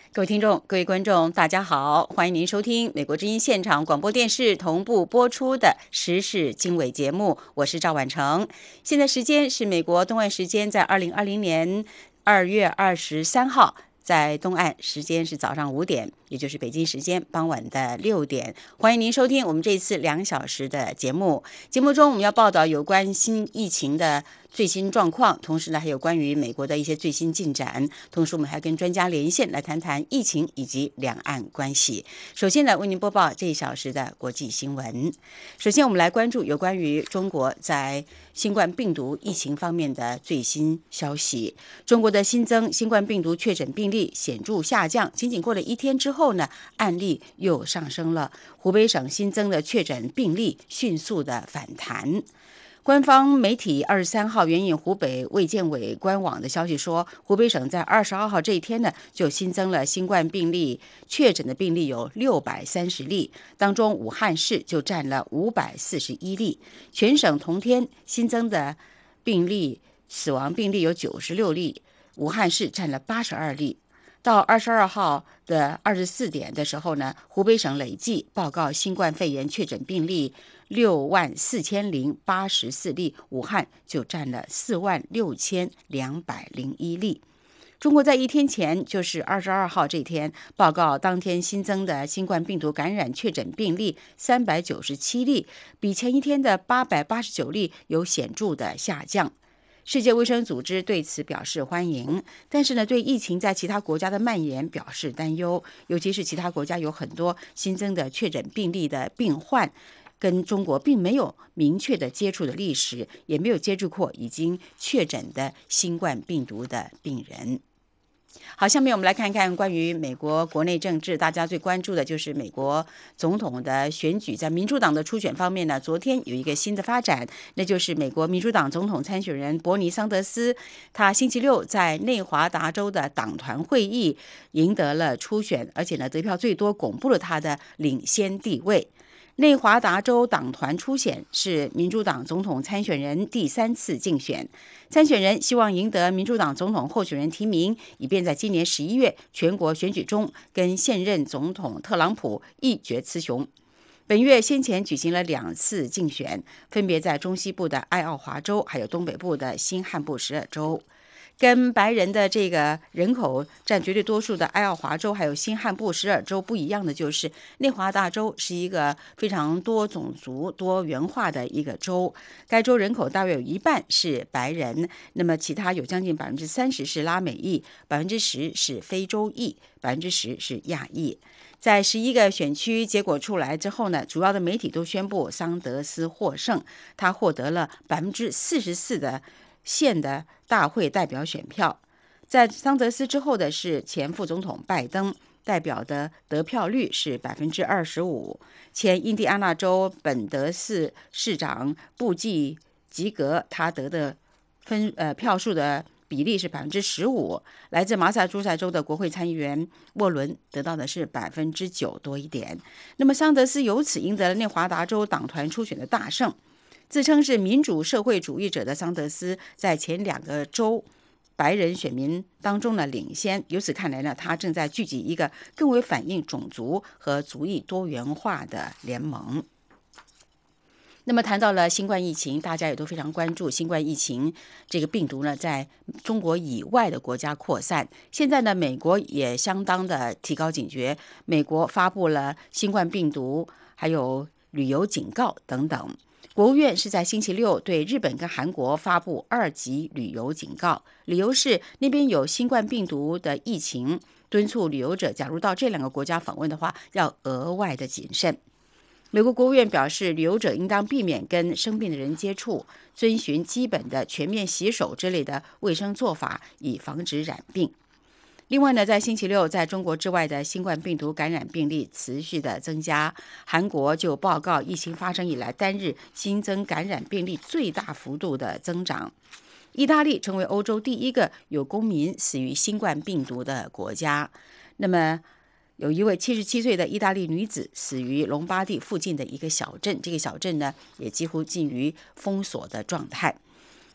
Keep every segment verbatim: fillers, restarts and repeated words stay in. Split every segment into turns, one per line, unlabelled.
各位听众、各位观众，大家好，欢迎您收听美国之音现场广播电视同步播出的时事经纬节目，我是赵婉成。现在时间是美国东岸时间，在二零二零年二月二十三号。在东岸时间是早上五点，也就是北京时间傍晚的六点。欢迎您收听我们这一次两小时的节目。节目中我们要报道有关新疫情的最新状况，同时呢还有关于美国的一些最新进展，同时我们还跟专家连线来谈谈疫情以及两岸关系。首先呢，为您播报这一小时的国际新闻。首先我们来关注有关于中国在新冠病毒疫情方面的最新消息。中国的新增新冠病毒确诊病例显著下降，仅仅过了一天之后呢，案例又上升了。湖北省新增的确诊病例迅速的反弹。官方媒体二十三号援引湖北卫健委官网的消息说，湖北省在二十二号这一天呢，就新增了新冠病例确诊的病例有六百三十例，当中武汉市就占了五百四十一例。全省同天新增的病例死亡病例有九十六例，武汉市占了八十二例。到二十二号的二十四点的时候呢，湖北省累计报告新冠肺炎确诊病例六万四千零八十四例，武汉就占了四万六千两百零一例。中国在一天前，就是二十二号这天，报告当天新增的新冠病毒感染确诊病例三百九十七例，比前一天的八百八十九例有显著的下降。世界卫生组织对此表示欢迎，但是呢，对疫情在其他国家的蔓延表示担忧，尤其是其他国家有很多新增的确诊病例的病患，跟中国并没有明确的接触的历史，也没有接触过已经确诊的新冠病毒的病人。好，下面我们来看看关于美国国内政治，大家最关注的就是美国总统的选举。在民主党的初选方面呢，昨天有一个新的发展，那就是美国民主党总统参选人伯尼·桑德斯，他星期六在内华达州的党团会议赢得了初选，而且呢得票最多，巩固了他的领先地位。内华达州党团初选是民主党总统参选人第三次竞选，参选人希望赢得民主党总统候选人提名，以便在今年十一月全国选举中跟现任总统特朗普一决雌雄。本月先前举行了两次竞选，分别在中西部的爱奥华州，还有东北部的新罕布什尔州。跟白人的这个人口占绝对多数的爱奥华州还有新罕布什尔州不一样的就是，内华达州是一个非常多种族多元化的一个州，该州人口大约有一半是白人，那么其他有将近百分之三十是拉美裔，百分之十是非洲裔，百分之十是亚裔。在十一个选区结果出来之后呢，主要的媒体都宣布桑德斯获胜，他获得了百分之四十四的县的大会代表选票。在桑德斯之后的是前副总统拜登，代表的得票率是百分之二十五。前印第安纳州本德市市长布季吉格，他得的分呃票数的比例是百分之十五。来自马萨诸塞州的国会参议员沃伦得到的是百分之九多一点。那么桑德斯由此赢得了内华达州党团初选的大胜。自称是民主社会主义者的桑德斯，在前两个州白人选民当中呢领先，由此看来呢，他正在聚集一个更为反映种族和族裔多元化的联盟。那么谈到了新冠疫情，大家也都非常关注新冠疫情这个病毒呢，在中国以外的国家扩散。现在呢，美国也相当的提高警觉，美国发布了新冠病毒还有旅游警告等等。国务院是在星期六对日本跟韩国发布二级旅游警告，理由是那边有新冠病毒的疫情，敦促旅游者假如到这两个国家访问的话，要额外的谨慎。美国国务院表示，旅游者应当避免跟生病的人接触，遵循基本的全面洗手之类的卫生做法，以防止染病。另外呢，在星期六，在中国之外的新冠病毒感染病例持续的增加，韩国就报告疫情发生以来单日新增感染病例最大幅度的增长。意大利成为欧洲第一个有公民死于新冠病毒的国家。那么有一位七十七岁的意大利女子死于隆巴第附近的一个小镇，这个小镇呢也几乎近于封锁的状态。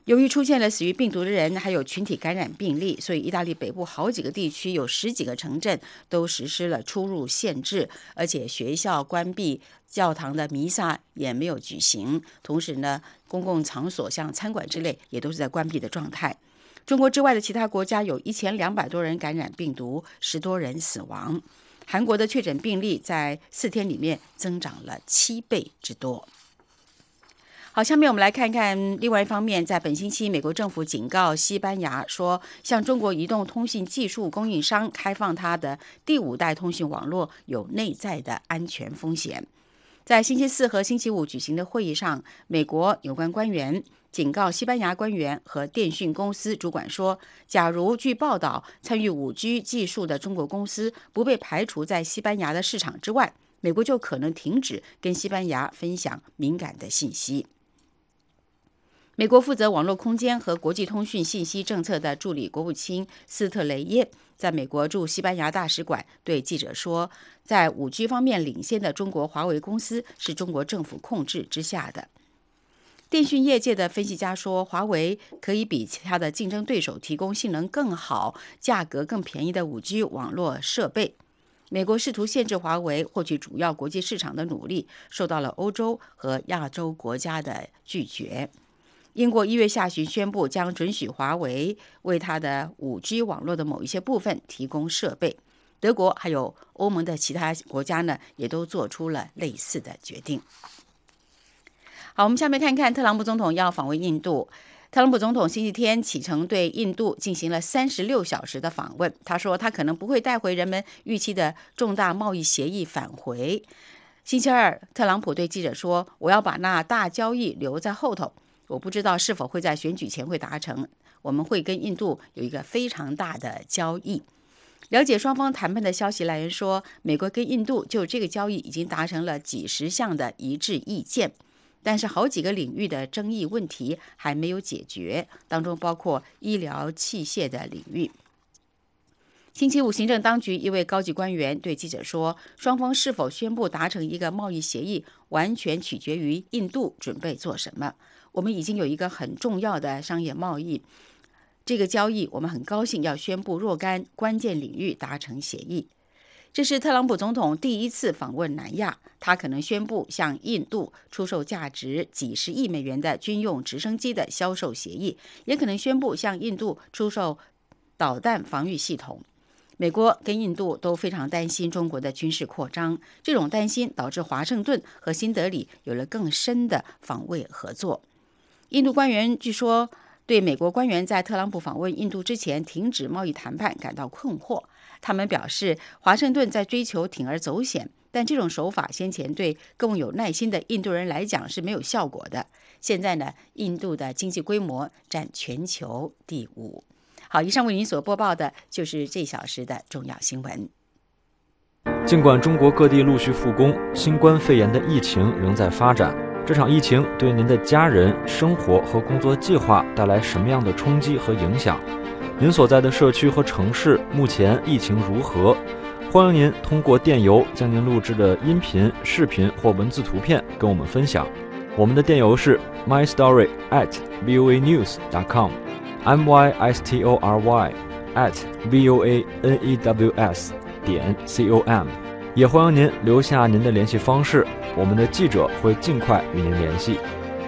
由于出现了死于病毒的人，还有群体感染病例，所以意大利北部好几个地区有十几个城镇都实施了出入限制，而且学校关闭，教堂的弥撒也没有举行。同时呢，公共场所像餐馆之类也都是在关闭的状态。中国之外的其他国家有一千两百多人感染病毒，十多人死亡。韩国的确诊病例在四天里面增长了七倍之多。好，下面我们来看看另外一方面，在本星期，美国政府警告西班牙说，向中国移动通信技术供应商开放它的第五代通讯网络有内在的安全风险。在星期四和星期五举行的会议上，美国有关官员警告西班牙官员和电讯公司主管说，假如据报道参与 五 G 技术的中国公司不被排除在西班牙的市场之外，美国就可能停止跟西班牙分享敏感的信息。美国负责网络空间和国际通讯信息政策的助理国务卿斯特雷耶在美国驻西班牙大使馆对记者说，在 五 G 方面领先的中国华为公司是中国政府控制之下的。电讯业界的分析家说，华为可以比其他的竞争对手提供性能更好、价格更便宜的 五 G 网络设备。美国试图限制华为获取主要国际市场的努力，受到了欧洲和亚洲国家的拒绝。英国一月下旬宣布将准许华为为它的 五 G 网络的某一些部分提供设备。德国还有欧盟的其他国家呢，也都做出了类似的决定。好，我们下面看看特朗普总统要访问印度。特朗普总统星期天启程对印度进行了三十六小时的访问。他说他可能不会带回人们预期的重大贸易协议返回。星期二，特朗普对记者说，我要把那大交易留在后头，我不知道是否会在选举前会达成，我们会跟印度有一个非常大的交易。了解双方谈判的消息来源说，美国跟印度就这个交易已经达成了几十项的一致意见，但是好几个领域的争议问题还没有解决，当中包括医疗器械的领域。星期五，行政当局一位高级官员对记者说，双方是否宣布达成一个贸易协议，完全取决于印度准备做什么。我们已经有一个很重要的商业贸易，这个交易我们很高兴要宣布若干关键领域达成协议。这是特朗普总统第一次访问南亚，他可能宣布向印度出售价值几十亿美元的军用直升机的销售协议，也可能宣布向印度出售导弹防御系统。美国跟印度都非常担心中国的军事扩张，这种担心导致华盛顿和新德里有了更深的防卫合作。印度官员据说对美国官员在特朗普访问印度之前停止贸易谈判感到困惑。他们表示，华盛顿在追求铤而走险，但这种手法先前对更有耐心的印度人来讲是没有效果的。现在呢，印度的经济规模占全球第五。好，以上为您所播报的就是这小时的重要新闻。
尽管中国各地陆续复工，新冠肺炎的疫情仍在发展。这场疫情对您的家人、生活和工作计划带来什么样的冲击和影响？您所在的社区和城市目前疫情如何？欢迎您通过电邮将您录制的音频、视频或文字图片跟我们分享。我们的电邮是 my story at voa news dot com。M Y S T O R Y at V O A N E W S 点 C O M， 也欢迎您留下您的联系方式，我们的记者会尽快与您联系。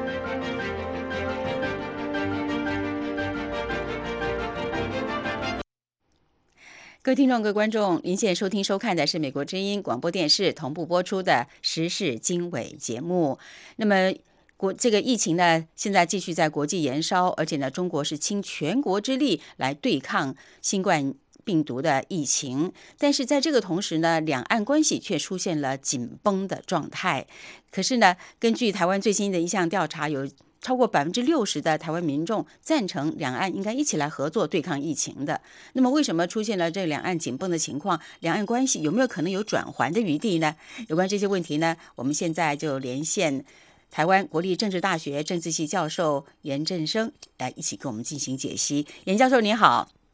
各位听众、各位观众，您现在收听、收看的是美国之音广播电视同步播出的时事经纬节目。那么国这个疫情呢，现在继续在国际延烧，而且呢，中国是倾全国之力来对抗新冠病毒的疫情。但是在这个同时呢，两岸关系却出现了紧绷的状态。可是呢，根据台湾最新的一项调查，有超过百分之六十的台湾民众赞成两岸应该一起来合作对抗疫情的。那么，为什么出现了这两岸紧绷的情况？两岸关系有没有可能有转圜的余地呢？有关这些问题呢，我们现在就连线台湾国立政治大学政治系教授严振声来一起跟我们进行解析。严教授您好。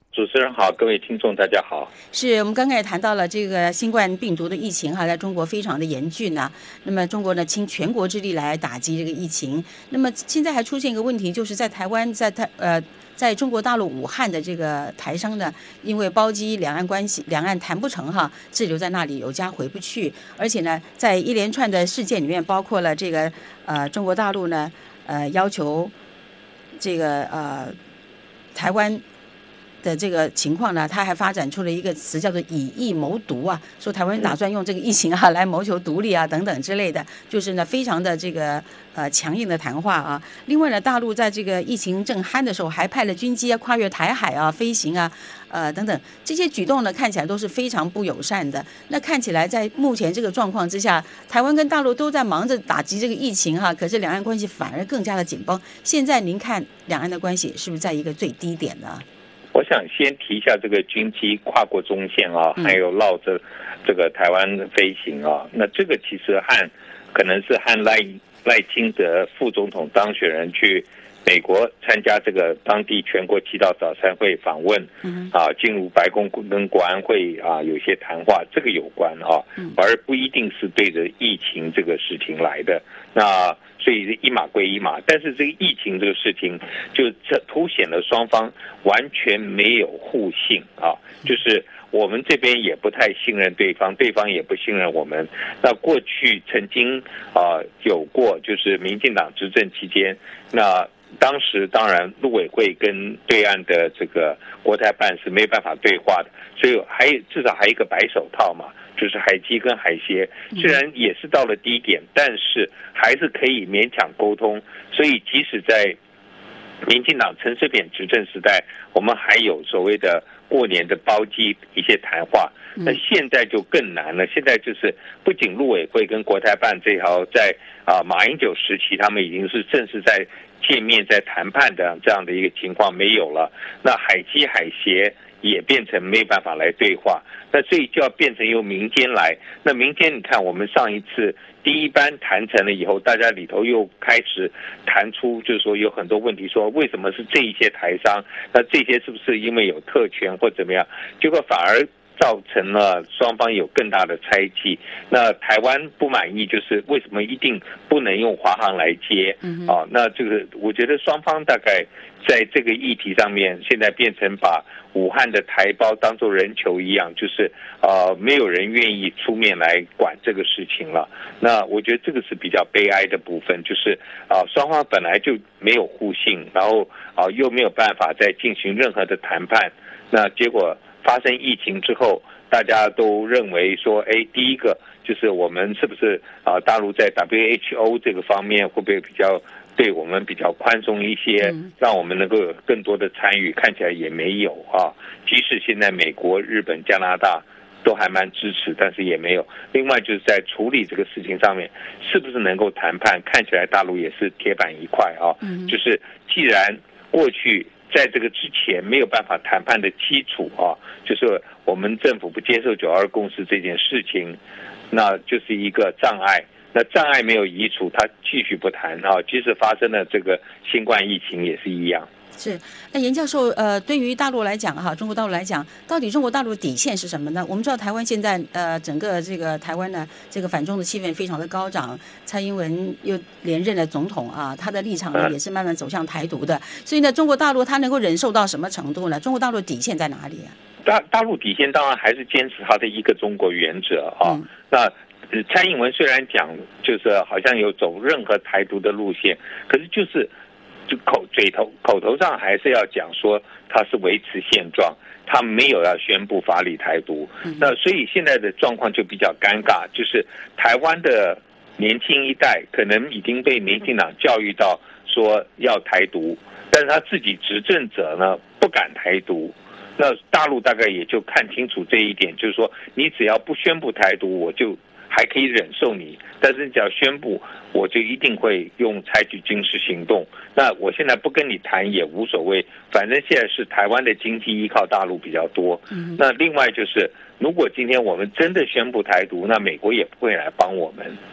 主持人好，各位听众大家好。
是我们刚才也谈到了这个新冠病毒的疫情哈，在中国非常的严峻呢、啊。那么中国呢，倾全国之力来打击这个疫情。那么现在还出现一个问题，就是在台湾，在台呃。在中国大陆武汉的这个台商呢，因为包机两岸关系，两岸谈不成哈，滞留在那里，有家回不去。而且呢，在一连串的事件里面，包括了这个呃中国大陆呢，呃要求这个呃台湾的这个情况呢，他还发展出了一个词叫做以疫谋独啊，说台湾打算用这个疫情啊来谋求独立啊等等之类的，就是呢非常的这个呃强硬的谈话啊。另外呢，大陆在这个疫情正酣的时候，还派了军机啊跨越台海啊飞行啊，呃等等这些举动呢，看起来都是非常不友善的。那看起来在目前这个状况之下，台湾跟大陆都在忙着打击这个疫情哈、啊，可是两岸关系反而更加的紧绷。现在您看两岸的关系是不是在一个最低点呢？
我想先提一下这个军机跨过中线啊，还有绕着这个台湾飞行啊，那这个其实和可能是和赖赖清德副总统当选人去美国参加这个当地全国祈祷早餐会访问啊，进入白宫跟国安会啊有些谈话，这个有关啊，而不一定是对着疫情这个事情来的。那所以一码归一码，但是这个疫情这个事情就凸显了双方完全没有互信啊，就是我们这边也不太信任对方，对方也不信任我们。那过去曾经啊有过，就是民进党执政期间，那当时当然陆委会跟对岸的这个国台办是没办法对话的，所以还至少还有一个白手套嘛，就是海基跟海协，虽然也是到了低点，但是还是可以勉强沟通。所以即使在民进党陈水扁执政时代，我们还有所谓的过年的包机一些谈话，那现在就更难了。现在就是不仅陆委会跟国台办这条在啊马英九时期，他们已经是正式在见面在谈判的这样的一个情况没有了，那海基海协也变成没办法来对话，那所以就要变成由民间来。那民间你看，我们上一次第一班谈成了以后，大家里头又开始谈出，就是说有很多问题，说为什么是这一些台商？那这些是不是因为有特权或怎么样？结果反而造成了双方有更大的猜忌。那台湾不满意，就是为什么一定不能用华航来接？啊，那这个我觉得双方大概在这个议题上面，现在变成把武汉的台胞当作人球一样，就是呃没有人愿意出面来管这个事情了。那我觉得这个是比较悲哀的部分，就是啊、呃、双方本来就没有互信，然后啊、呃、又没有办法再进行任何的谈判，那结果发生疫情之后，大家都认为说，哎，第一个就是我们是不是啊、呃、大陆在 W H O 这个方面会不会比较对我们比较宽松一些，让我们能够有更多的参与？看起来也没有啊。即使现在美国、日本、加拿大都还蛮支持，但是也没有。另外就是在处理这个事情上面，是不是能够谈判？看起来大陆也是铁板一块啊。就是既然过去在这个之前没有办法谈判的基础啊，就是我们政府不接受九二共识这件事情，那就是一个障碍。那障碍没有移除，他继续不谈啊，即使发生了这个新冠疫情也是一样。
是，那严教授，呃，对于大陆来讲哈，中国大陆来讲，到底中国大陆的底线是什么呢？我们知道台湾现在呃，整个这个台湾呢，这个反中的气氛非常的高涨，蔡英文又连任了总统啊，他的立场呢也是慢慢走向台独的，所以呢，中国大陆他能够忍受到什么程度呢？中国大陆底线在哪里啊？
大大陆底线当然还是坚持他的一个中国原则啊。嗯、那蔡英文虽然讲就是好像有走任何台独的路线，可是就是就口嘴头口头上还是要讲说他是维持现状，他没有要宣布法理台独。那所以现在的状况就比较尴尬，就是台湾的年轻一代可能已经被民进党教育到说要台独，但是他自己执政者呢不敢台独。那大陆大概也就看清楚这一点，就是说你只要不宣布台独，我就还可以忍受你，但是你只要宣布，我就一定会用采取军事行动。那我现在不跟你谈也无所谓，反正现在是台湾的经济依靠大陆比较多。那另外就是，如果今天我们真的宣布台独，那美国也不会来帮我们。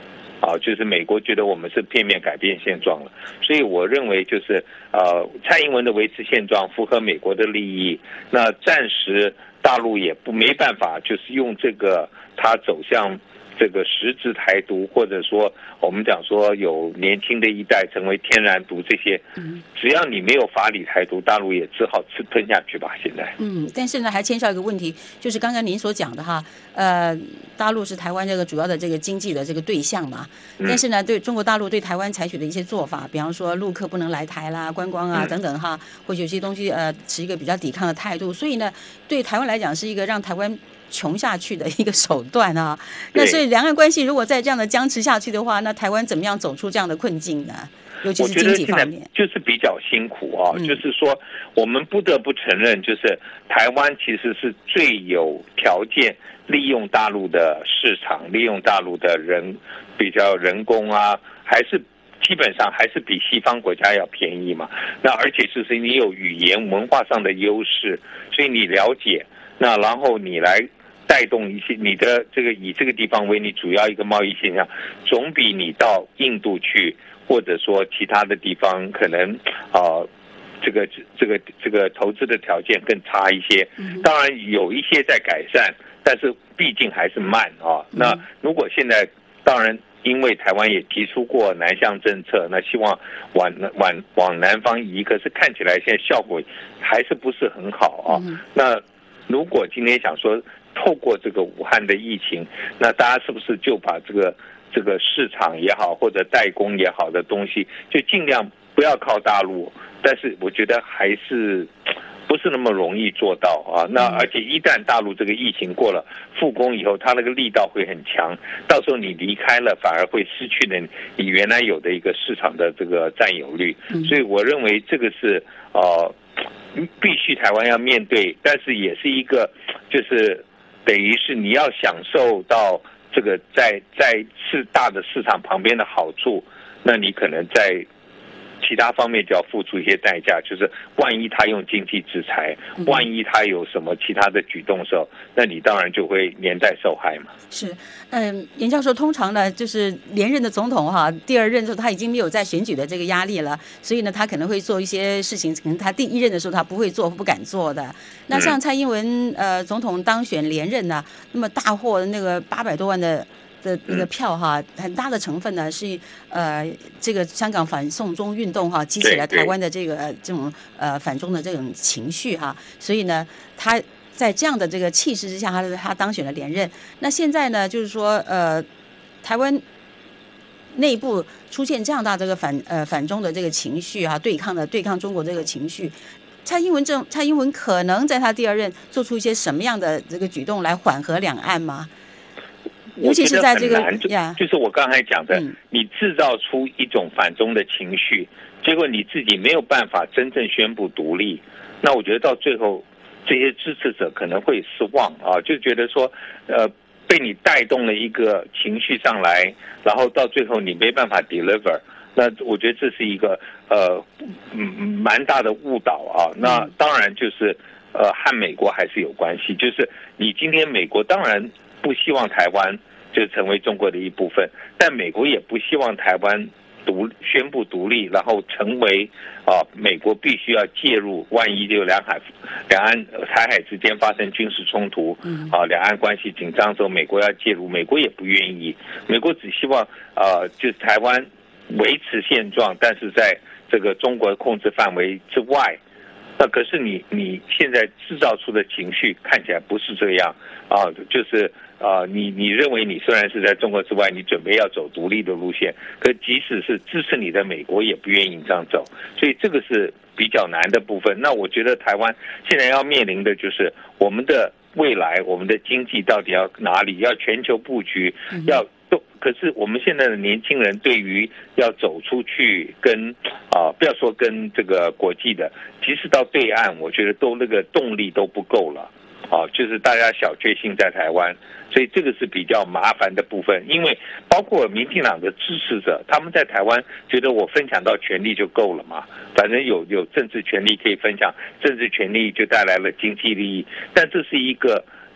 啊，就是美国觉得我们是片面改变现状了，所以我认为就是呃，蔡英文的维持现状符合美国的利益，那暂时大陆也不没办法，就是用这个他走向这个实质台独，或者说我们讲说有年轻的一代成为天然独，这些，只要你没有法理台独，大陆也只好吃吞下去吧。现在，
嗯，但是呢，还牵涉一个问题，就是刚刚您所讲的哈，呃，大陆是台湾这个主要的这个经济的这个对象嘛，但是呢，对中国大陆对台湾采取的一些做法，比方说陆客不能来台啦、观光啊等等哈，或者有些东西呃持一个比较抵抗的态度，所以呢，对台湾来讲是一个让台湾穷下去的一个手段啊。那所以两岸关系如果再这样的僵持下去的话，那台湾怎么样走出这样的困境呢？尤其是经济方面，
就是比较辛苦啊。嗯、就是说，我们不得不承认，就是台湾其实是最有条件利用大陆的市场，利用大陆的人比较人工啊，还是基本上还是比西方国家要便宜嘛。那而且就是你有语言文化上的优势，所以你了解，那然后你来带动一些你的这个以这个地方为你主要一个贸易现象，总比你到印度去。或者说其他的地方可能啊、呃，这个这个这个投资的条件更差一些。当然有一些在改善，但是毕竟还是慢啊。那如果现在当然因为台湾也提出过南向政策，那希望往往往南方移，可是看起来现在效果还是不是很好啊。那如果今天想说透过这个武汉的疫情，那大家是不是就把这个这个市场也好，或者代工也好的东西，就尽量不要靠大陆。但是我觉得还是不是那么容易做到啊。那而且一旦大陆这个疫情过了复工以后，它那个力道会很强，到时候你离开了，反而会失去了你原来有的一个市场的这个占有率。所以我认为这个是呃必须台湾要面对，但是也是一个就是等于是你要享受到。这个在在是大的市场旁边的好处，那你可能在其他方面就要付出一些代价，就是万一他用经济制裁，万一他有什么其他的举动的时候，那你当然就会连带受害嘛。
是，嗯，严教授，通常呢，就是连任的总统哈，第二任的时候他已经没有在选举的这个压力了，所以呢，他可能会做一些事情，可能他第一任的时候他不会做、不敢做的。那像蔡英文呃总统当选连任呢，那么大获那个八百多万的。的那个票哈，很大的成分呢是呃这个香港反送中运动哈，激起了台湾的这个这种呃反中的这种情绪哈，所以呢，他在这样的这个气势之下，他他当选了连任。那现在呢，就是说呃台湾内部出现这样大这个反呃反中的这个情绪哈，对抗的对抗中国这个情绪。蔡英文政蔡英文可能在他第二任做出一些什么样的这个举动来缓和两岸吗？尤其是在这个
就, 就是我刚才讲的、嗯、你制造出一种反中的情绪，结果你自己没有办法真正宣布独立，那我觉得到最后这些支持者可能会失望啊，就觉得说呃被你带动了一个情绪上来，然后到最后你没办法 deliver， 那我觉得这是一个呃蛮大的误导啊。那当然就是呃和美国还是有关系，就是你今天美国当然不希望台湾就成为中国的一部分，但美国也不希望台湾独宣布独立，然后成为啊美国必须要介入，万一就两海两岸台海之间发生军事冲突，啊两岸关系紧张的时候，美国要介入，美国也不愿意，美国只希望啊就是台湾维持现状，但是在这个中国控制范围之外。那可是你你现在制造出的情绪看起来不是这样啊，就是啊，你你认为你虽然是在中国之外，你准备要走独立的路线，可即使是支持你的美国也不愿意这样走，所以这个是比较难的部分。那我觉得台湾现在要面临的就是我们的未来，我们的经济到底要哪里，要全球布局，要都。可是我们现在的年轻人对于要走出去跟啊、呃，不要说跟这个国际的，即使到对岸，我觉得都那个动力都不够了。啊，就是大家小确幸在台湾，所以这个是比较麻烦的部分。因为包括民进党的支持者，他们在台湾觉得我分享到权力就够了嘛，反正有有政治权利可以分享，政治权利就带来了经济利益。但这是一个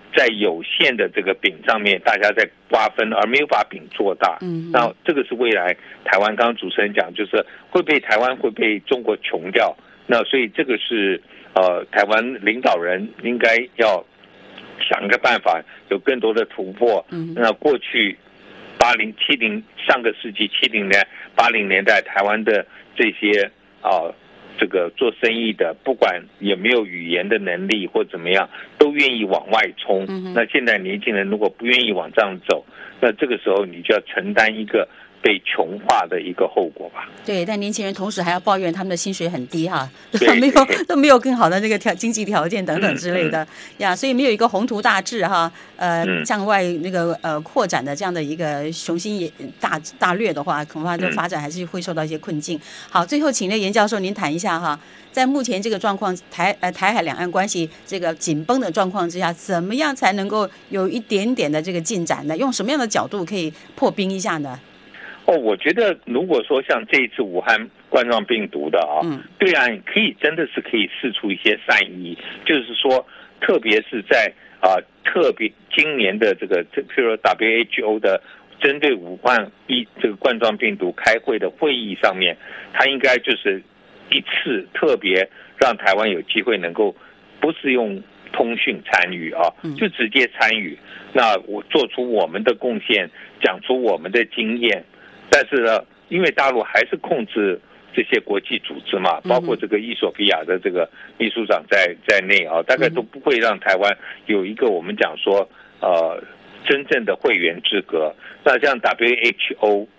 在有限的这个饼上面，大家在瓜分，而没有把饼做大。嗯，那这个是未来台湾，刚刚主持人讲，就是会被台湾会被中国穷掉。那所以这个是呃，台湾领导人应该要想一个办法，有更多的突破。嗯，那过去八零七零上个世纪七零年八零年代，台湾的这些啊。呃这个做生意的，不管有没有语言的能力或怎么样，都愿意往外冲。嗯、那现在年轻人如果不愿意往这样走，那这个时候你就要承担一个被穷化的一个后果吧。
对，但年轻人同时还要抱怨他们的薪水很低哈，没有都没有更好的那个条经济条件等等之类的、嗯嗯、呀，所以没有一个宏图大志哈，呃，嗯、向外那个呃扩展的这样的一个雄心大大略的话，恐怕这发展还是会受到一些困境。好，最后请那严教授您谈一下哈，在目前这个状况，台呃台海两岸关系这个紧绷的状况之下，怎么样才能够有一点点的这个进展呢？用什么样的角度可以破冰一下呢？
哦，我觉得如果说像这一次武汉冠状病毒的啊，嗯，对岸可以真的是可以释出一些善意，就是说，特别是在啊、呃，特别今年的这个，譬如说 W H O 的针对武汉一这个冠状病毒开会的会议上面，它应该就是一次特别让台湾有机会能够不是用通讯参与啊，就直接参与，那我做出我们的贡献，讲出我们的经验。但是呢，因为大陆还是控制这些国际组织嘛，包括这个伊索比亚的这个秘书长在在内啊，大概都不会让台湾有一个我们讲说呃真正的会员资格。那像 W H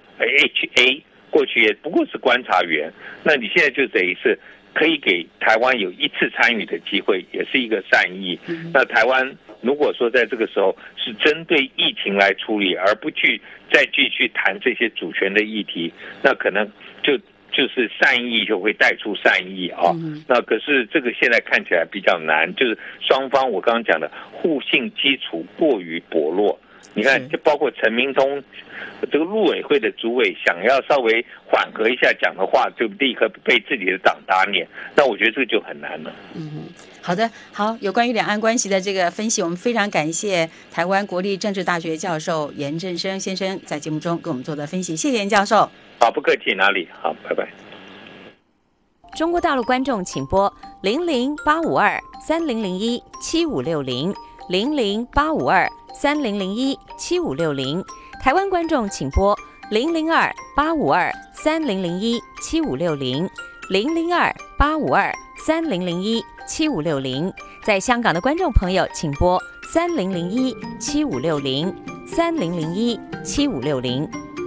O、H A 过去也不过是观察员，那你现在就等于是可以给台湾有一次参与的机会，也是一个善意。那台湾如果说在这个时候是针对疫情来处理，而不去再继续谈这些主权的议题，那可能就就是善意就会带出善意啊。嗯、那可是这个现在看起来比较难，就是双方我刚刚讲的互信基础过于薄弱。你看，就包括陈明通这个陆委会的主委，想要稍微缓和一下讲的话，就立刻被自己的党打脸。那我觉得这个就很难了。
嗯，好的，好，有关于两岸关系的这个分析，我们非常感谢台湾国立政治大学教授严正声先生在节目中给我们做的分析，谢谢严教授。
好，不客气，哪里？好，拜拜。
中国大陆观众请拨零零八五二三零零一七五六零零零八五二三零零一七五六零，台湾观众请拨零零二八五二三零零一七五六零零零二八五二三零零一七五六零，在香港的观众朋友请拨三零零一七五六零三零零一七五六零。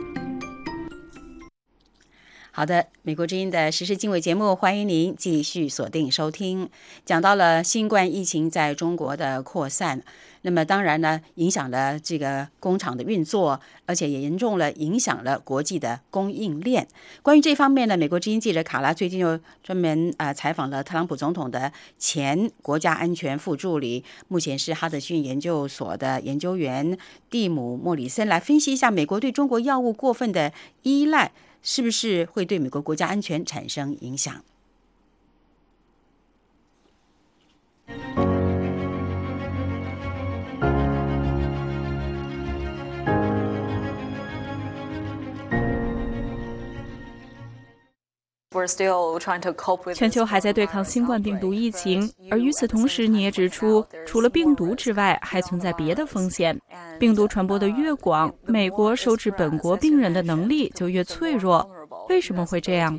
好的，美国之音的时事经纬节目，欢迎您继续锁定收听。讲到了新冠疫情在中国的扩散，那么当然呢，影响了这个工厂的运作，而且也严重了影响了国际的供应链。关于这方面呢，美国之音记者卡拉最近又专门呃采访了特朗普总统的前国家安全副助理，目前是哈德逊研究所的研究员蒂姆·莫里森，来分析一下美国对中国药物过分的依赖是不是会对美国国家安全产生影响。
全球还在对抗新冠病毒疫情，而与此同时，你也指出，除了病毒之外，还存在别的风险。病毒传播的越广，美国收治本国病人的能力就越脆弱。为什么会这样？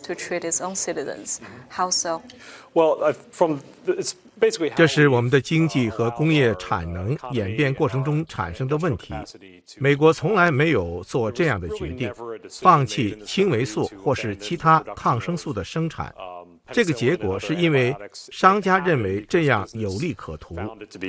这是我们的经济和工业产能演变过程中产生的问题。美国从来没有做这样的决定，放弃青霉素或是其他抗生素的生产。这个结果是因为商家认为这样有利可图。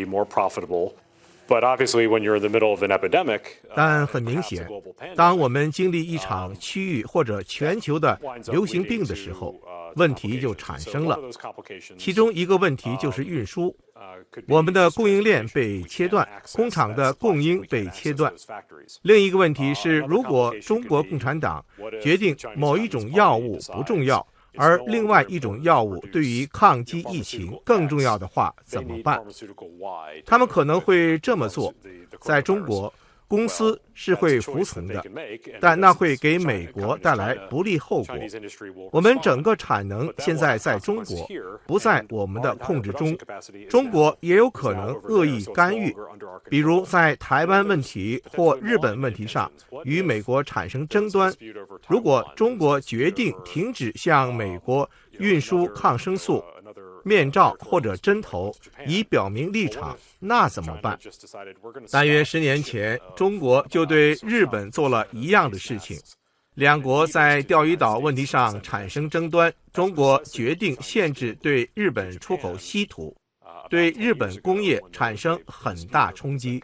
但很明显，当我们经历一场区域或者全球的流行病的时候，问题就产生了。其中一个问题就是运输，我们的供应链被切断，工厂的供应被切断。另一个问题是，如果中国共产党决定某一种药物不重要， 而另外一种药物对于抗击疫情更重要的话，怎么办？他们可能会这么做：在中国，公司是会服从的，但那会给美国带来不利后果。我们整个产能现在在中国，不在我们的控制中。中国也有可能恶意干预，比如在台湾问题或日本问题上与美国产生争端。如果中国决定停止向美国运输抗生素、面罩或者针头，以表明立场，那怎么办？大约十年前，中国就对日本做了一样的事情。两国在钓鱼岛问题上产生争端，中国决定限制对日本出口稀土，对日本工业产生很大冲击。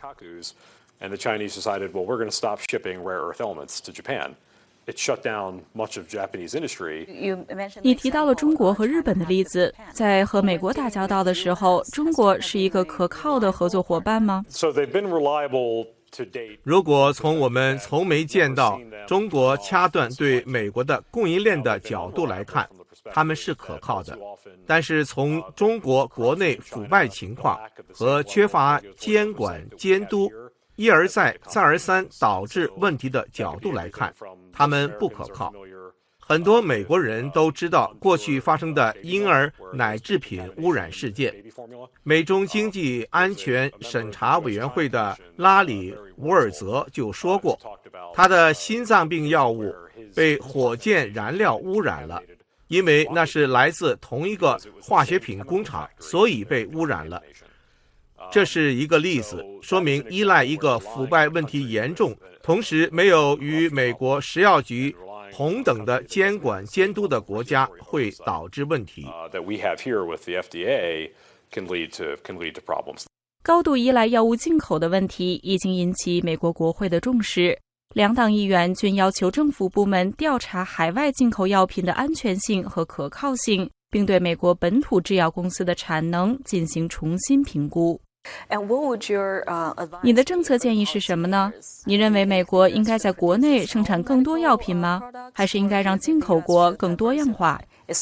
你提到了中国和日本的例子，在和美国打交道的时候，中国是一个可靠的合作伙伴吗？
如果从我们从没见到中国掐断对美国的供应链的角度来看，他们是可靠的。但是从中国国内腐败情况和缺乏监管监督，一而再再而三导致问题的角度来看，他们不可靠。很多美国人都知道过去发生的婴儿奶制品污染事件。美中经济安全审查委员会的拉里·伍尔泽就说过，他的心脏病药物被火箭燃料污染了，因为那是来自同一个化学品工厂，所以被污染了。这是一个例子，说明依赖一个腐败问题严重，同时没有与美国食药局同等的监管监督的国家，会导致问题。
高度依赖药物进口的问题已经引起美国国会的重视，两党议员均要求政府部门调查海外进口药品的安全性和可靠性，并对美国本土制药公司的产能进行重新评估。你的政策建议是什么呢？你认为美国应该在国内生产更多药品吗？还是应该让进口国更多样化？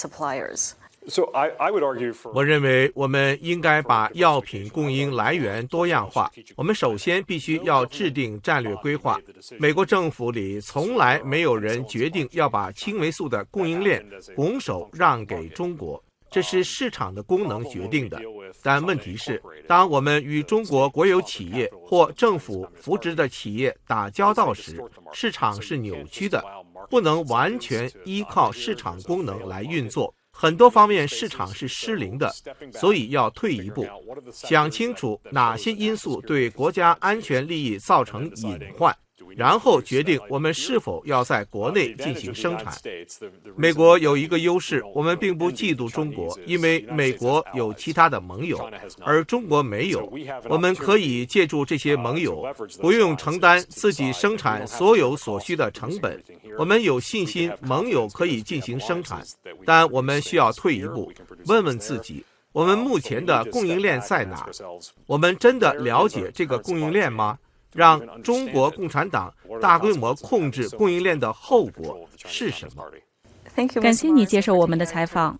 我认为我们应该把药品供应来源多样化。我们首先必须要制定战略规划。美国政府里从来没有人决定要把青霉素的供应链拱手让给中国，这是市场的功能决定的。但问题是，当我们与中国国有企业或政府扶植的企业打交道时，市场是扭曲的，不能完全依靠市场功能来运作。很多方面市场是失灵的，所以要退一步，想清楚哪些因素对国家安全利益造成隐患，然后决定我们是否要在国内进行生产。美国有一个优势，我们并不嫉妒中国，因为美国有其他的盟友，而中国没有。我们可以借助这些盟友，不用承担自己生产所有所需的成本。我们有信心盟友可以进行生产，但我们需要退一步，问问自己，我们目前的供应链在哪？我们真的了解这个供应链吗？让中国共产党大规模控制供应链的后果是什么？
感谢你接受我们的采访。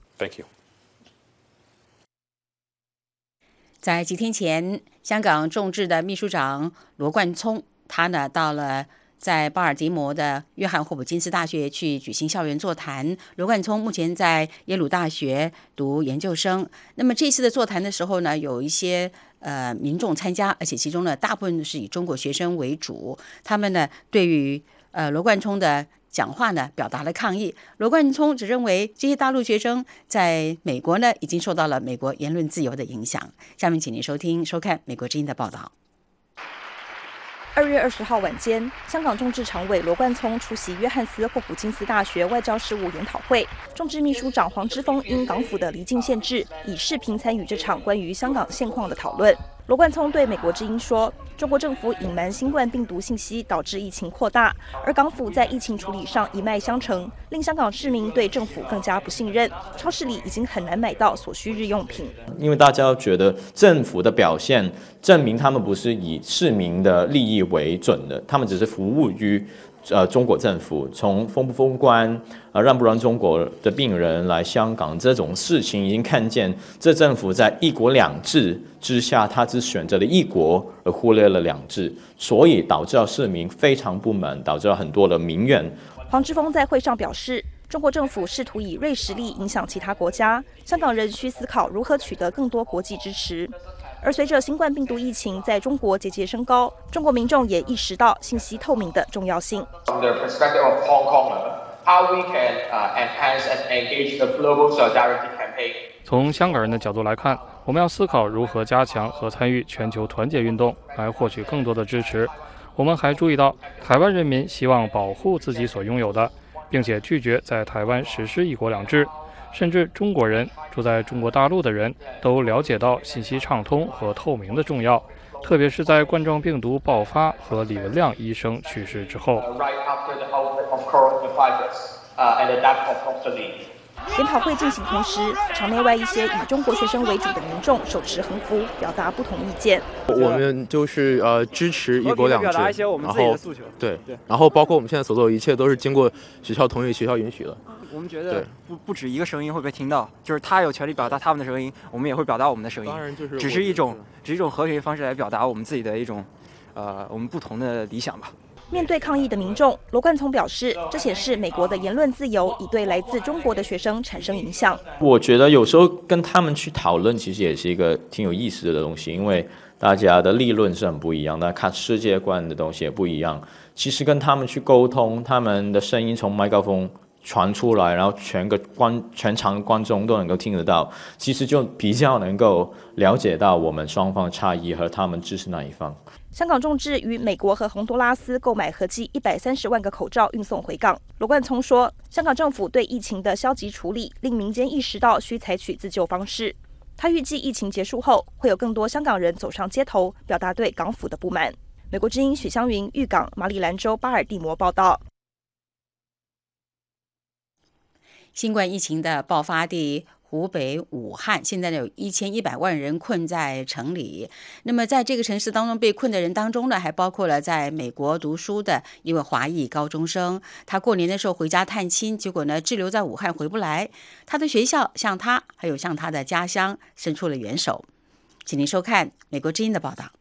在几天前，香港众志的秘书长罗冠聪，他呢到了在巴尔的摩的约翰霍普金斯大学去举行校园座谈。罗冠聪目前在耶鲁大学读研究生。那么这次的座谈的时候呢，有一些呃民众参加，而且其中呢大部分是以中国学生为主。他们呢对于呃罗冠聪的讲话呢表达了抗议。罗冠聪只认为这些大陆学生在美国呢已经受到了美国言论自由的影响。下面请您收听收看美国之音的报道。
二月二十号晚间，香港众志常委罗冠聪出席约翰斯霍普金斯大学外交事务研讨会。众志秘书长黄之锋因港府的离境限制，以视频参与这场关于香港现况的讨论。罗冠聪对美国之音说，中国政府隐瞒新冠病毒信息，导致疫情扩大，而港府在疫情处理上一脉相承，令香港市民对政府更加不信任。超市里已经很难买到所需日用品，
因为大家觉得政府的表现证明他们不是以市民的利益为准的，他们只是服务于呃中国政府，从封不封关，呃让不让中国的病人来香港这种事情，已经看见这政府在一国两制之下，他只选择了一国而忽略了两制，所以导致了市民非常不满，导致了很多的民怨。
黄之锋在会上表示，中国政府试图以锐实力影响其他国家，香港人需思考如何取得更多国际支持。而随着新冠病毒疫情在中国节节升高，中国民众也意识到信息透明的重要性。
From the perspective of Hong Kong, how we can enhance and engage the global solidarity campaign.
从香港人的角度来看，我们要思考如何加强和参与全球团结运动，来获取更多的支持。我们还注意到，台湾人民希望保护自己所拥有的，并且拒绝在台湾实施一国两制。甚至中国人住在中国大陆的人都了解到信息畅通和透明的重要，特别是在冠状病毒爆发和李文亮医生去世之后。
研讨会进行同时，场内外一些以中国学生为主的民众手持横幅，表达不同意见。
我们就是呃支持一国两制，
表达一些我们自己的诉求。
对，然后包括我们现在所做的一切都是经过学校同意、学校允许的。
我们觉得不不止一个声音会被听到，就是他有权利表达他们的声音，我们也会表达我们的声音。
当然，就是
只是一种只是一种和平的方式来表达我们自己的一种呃我们不同的理想吧。
面对抗议的民众，罗冠聪表示，这显示美国的言论自由已对来自中国的学生产生影响。
我觉得有时候跟他们去讨论，其实也是一个挺有意思的东西，因为大家的立论是很不一样的，看世界观的东西也不一样。其实跟他们去沟通，他们的声音从麦克风传出来，然后全个观全场观众都能够听得到，其实就比较能够了解到我们双方差异和他们支持哪一方。
香港众志于美国和洪都拉斯购买合计一百三十万个口罩运送回港。罗冠聪说，香港政府对疫情的消极处理，令民间意识到需采取自救方式。他预计疫情结束后，会有更多香港人走上街头，表达对港府的不满。美国之音许湘云，玉港马里兰州巴尔的摩报道。
新冠疫情的爆发地湖北武汉，现在有一千一百万人困在城里。那么在这个城市当中被困的人当中呢，还包括了在美国读书的一位华裔高中生。他过年的时候回家探亲，结果呢滞留在武汉回不来。他的学校向他还有向他的家乡伸出了援手。请您收看美国之音的报道。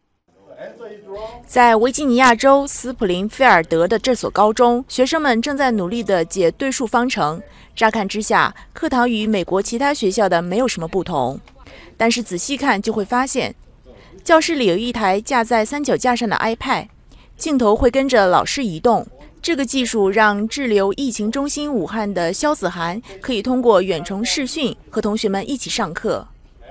在维吉尼亚州斯普林菲尔德的这所高中，学生们正在努力地解对数方程。乍看之下，课堂与美国其他学校的没有什么不同，但是仔细看就会发现，教室里有一台架在三脚架上的 iPad， 镜头会跟着老师移动。这个技术让滞留疫情中心武汉的萧子涵可以通过远程视讯和同学们一起上课。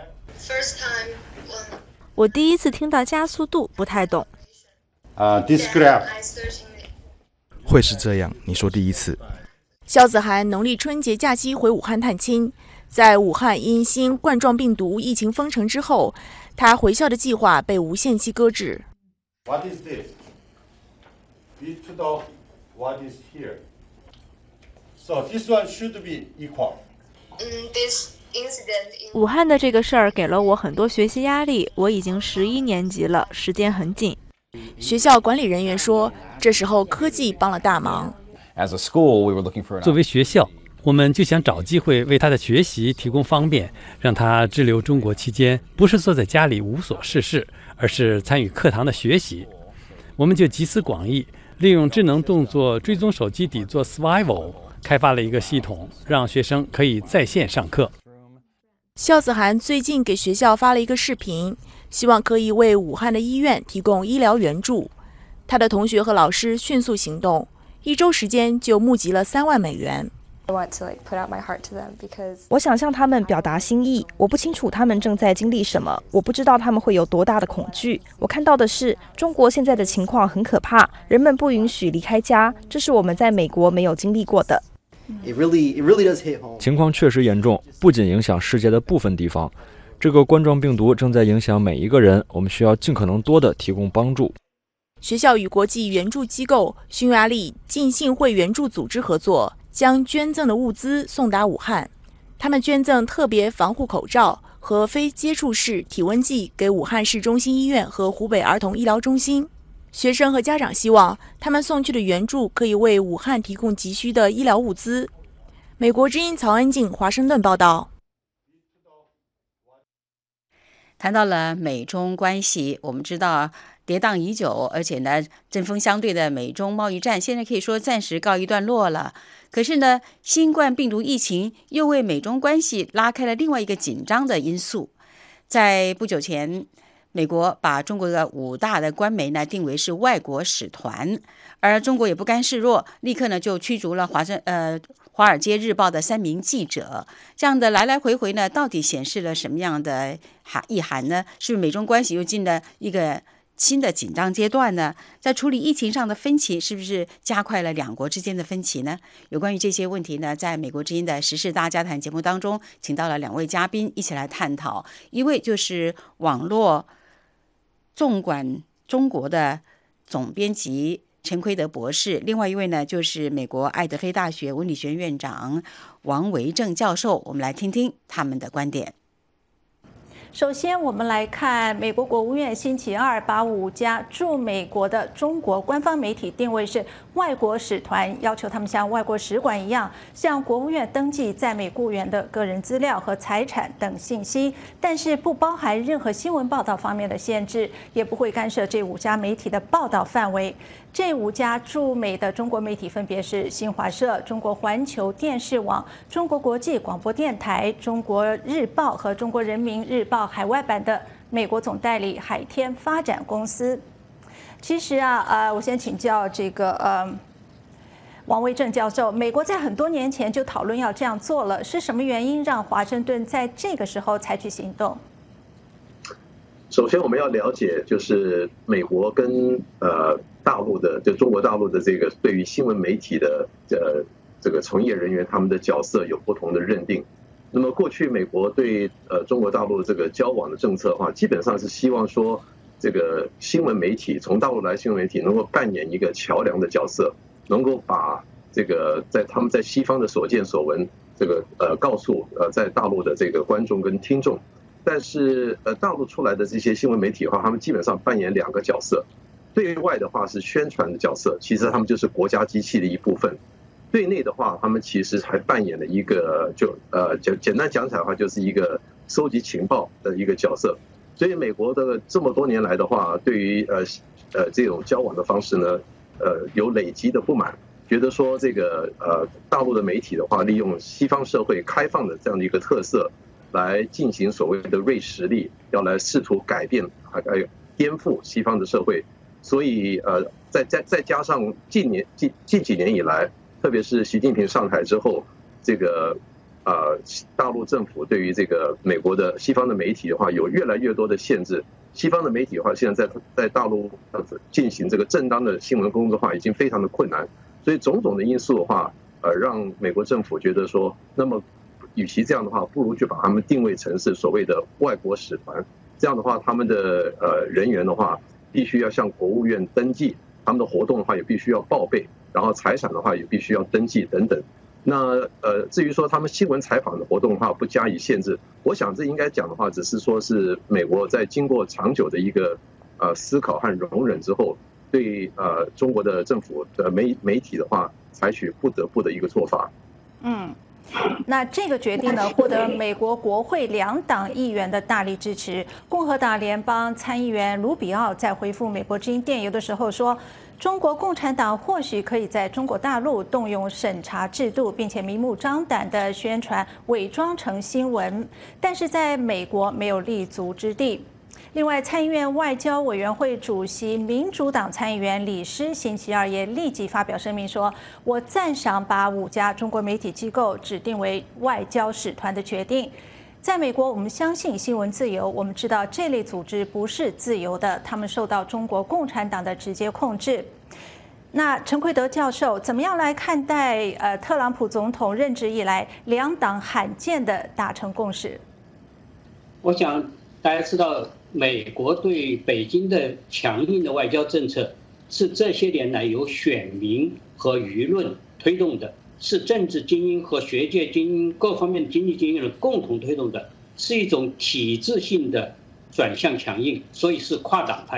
我第一次听到加速度，不太懂。
Uh, this graph 会是这样？你说第一次。
萧子涵农历春节假期回武汉探亲，在武汉因新冠状病毒疫情封城之后，他回校的计划被无限期搁置。
What is this? B to the what is here? So this one should be equal.
This武汉的这个事儿给了我很多学习压力，我已经十一年级了，时间很紧。
学校管理人员说，这时候科技帮了大忙。
作为学校，我们就想找机会为他的学习提供方便，让他滞留中国期间不是坐在家里无所事事，而是参与课堂的学习。我们就集思广益，利用智能动作追踪手机底座 Swivel， 开发了一个系统，让学生可以在线上课。
萧子涵最近给学校发了一个视频，希望可以为武汉的医院提供医疗援助。他的同学和老师迅速行动，一周时间就募集了三万美元。
我想向他们表达心意，我不清楚他们正在经历什么，我不知道他们会有多大的恐惧。我看到的是，中国现在的情况很可怕，人们不允许离开家，这是我们在美国没有经历过的。
It really, it really does hit home. 情况确实严重，不仅影响世界的部分地方，这个冠状病毒正在影响每一个人，我们需要尽可能多的提供帮助。
学校与国际援助机构匈牙利浸信会援助组织合作，将捐赠的物资送达武汉。他们捐赠特别防护口罩和非接触式体温计给武汉市中心医院和湖北儿童医疗中心。 学生和家长希望他们送去的援助可以为武汉提供急需的医疗物资。美国之音曹安静华盛顿报道。
谈到了美中关系，我们知道跌宕已久，而且呢，针锋相对的美中贸易战现在可以说暂时告一段落了。可是呢，新冠病毒疫情又为美中关系拉开了另外一个紧张的因素。在不久前，美国把中国的五大的官媒呢定为是外国使团，而中国也不甘示弱，立刻呢就驱逐了华盛呃华尔街日报的三名记者。这样的来来回回呢，到底显示了什么样的含意涵呢？是不是美中关系又进了一个新的紧张阶段呢？在处理疫情上的分歧，是不是加快了两国之间的分歧呢？有关于这些问题呢，在美国之音的时事大家谈节目当中，请到了两位嘉宾一起来探讨。一位就是网络纵观中国的总编辑陈奎德博士，另外一位呢就是美国爱德菲大学文理学院院长王维正教授。我们来听听他们的观点。
首先，我们来看美国国务院星期二把五家驻美国的中国官方媒体定位是外国使团，要求他们像外国使馆一样向国务院登记在美雇员的个人资料和财产等信息，但是不包含任何新闻报道方面的限制，也不会干涉这五家媒体的报道范围。这五家驻美的中国媒体分别是新华社、中国环球电视网、中国国际广播电台、中国日报和中国人民日报海外版的美国总代理海天发展公司。其实啊，呃，我先请教这个呃王维正教授，美国在很多年前就讨论要这样做了，是什么原因让华盛顿在这个时候采取行动？
首先，我们要了解，就是美国跟呃大陆的，就中国大陆的这个对于新闻媒体的呃这个从业人员，他们的角色有不同的认定。那么过去美国对呃中国大陆这个交往的政策的话，基本上是希望说，这个新闻媒体从大陆来新闻媒体能够扮演一个桥梁的角色，能够把这个在他们在西方的所见所闻，这个呃告诉呃在大陆的这个观众跟听众。但是呃大陆出来的这些新闻媒体的话，他们基本上扮演两个角色。对外的话是宣传的角色，其实他们就是国家机器的一部分。对内的话，他们其实还扮演了一个就呃简简单讲起来的话，就是一个收集情报的一个角色。所以美国的这么多年来的话，对于呃呃这种交往的方式呢，呃有累积的不满，觉得说这个呃大陆的媒体的话，利用西方社会开放的这样的一个特色，来进行所谓的锐实力，要来试图改变还有颠覆西方的社会。所以呃再再再加上近年近近几年以来，特别是习近平上台之后，这个呃大陆政府对于这个美国的西方的媒体的话，有越来越多的限制。西方的媒体的话，现在在在大陆进行这个正当的新闻工作的话，已经非常的困难。所以种种的因素的话，呃，让美国政府觉得说，那么与其这样的话，不如就把他们定位成是所谓的外国使团。这样的话，他们的呃人员的话，必须要向国务院登记，他们的活动的话也必须要报备，然后财产的话也必须要登记等等。那呃，至于说他们新闻采访的活动的话不加以限制，我想这应该讲的话，只是说是美国在经过长久的一个呃思考和容忍之后，对呃中国的政府的媒媒体的话，采取不得不的一个做法。
嗯。那这个决定呢，获得美国国会两党议员的大力支持。共和党联邦参议员卢比奥在回复美国之音电邮的时候说，中国共产党或许可以在中国大陆动用审查制度，并且明目张胆地宣传，伪装成新闻，但是在美国没有立足之地。另外，参议院外交委员会主席民主党参议员李诗星期二也立即发表声明说，我赞赏把五家中国媒体机构指定为外交使团的决定。在美国，我们相信新闻自由，我们知道这类组织不是自由的，他们受到中国共产党的直接控制。那陈奎德教授怎么样来看待呃特朗普总统任职以来两党罕见的达成共识？
我想大家知道，美国对北京的强硬的外交政策是这些年来由选民和舆论推动的，是政治精英和学界精英各方面的经济精英人共同推动的，是一种体制性的转向强硬，所以是跨党派的。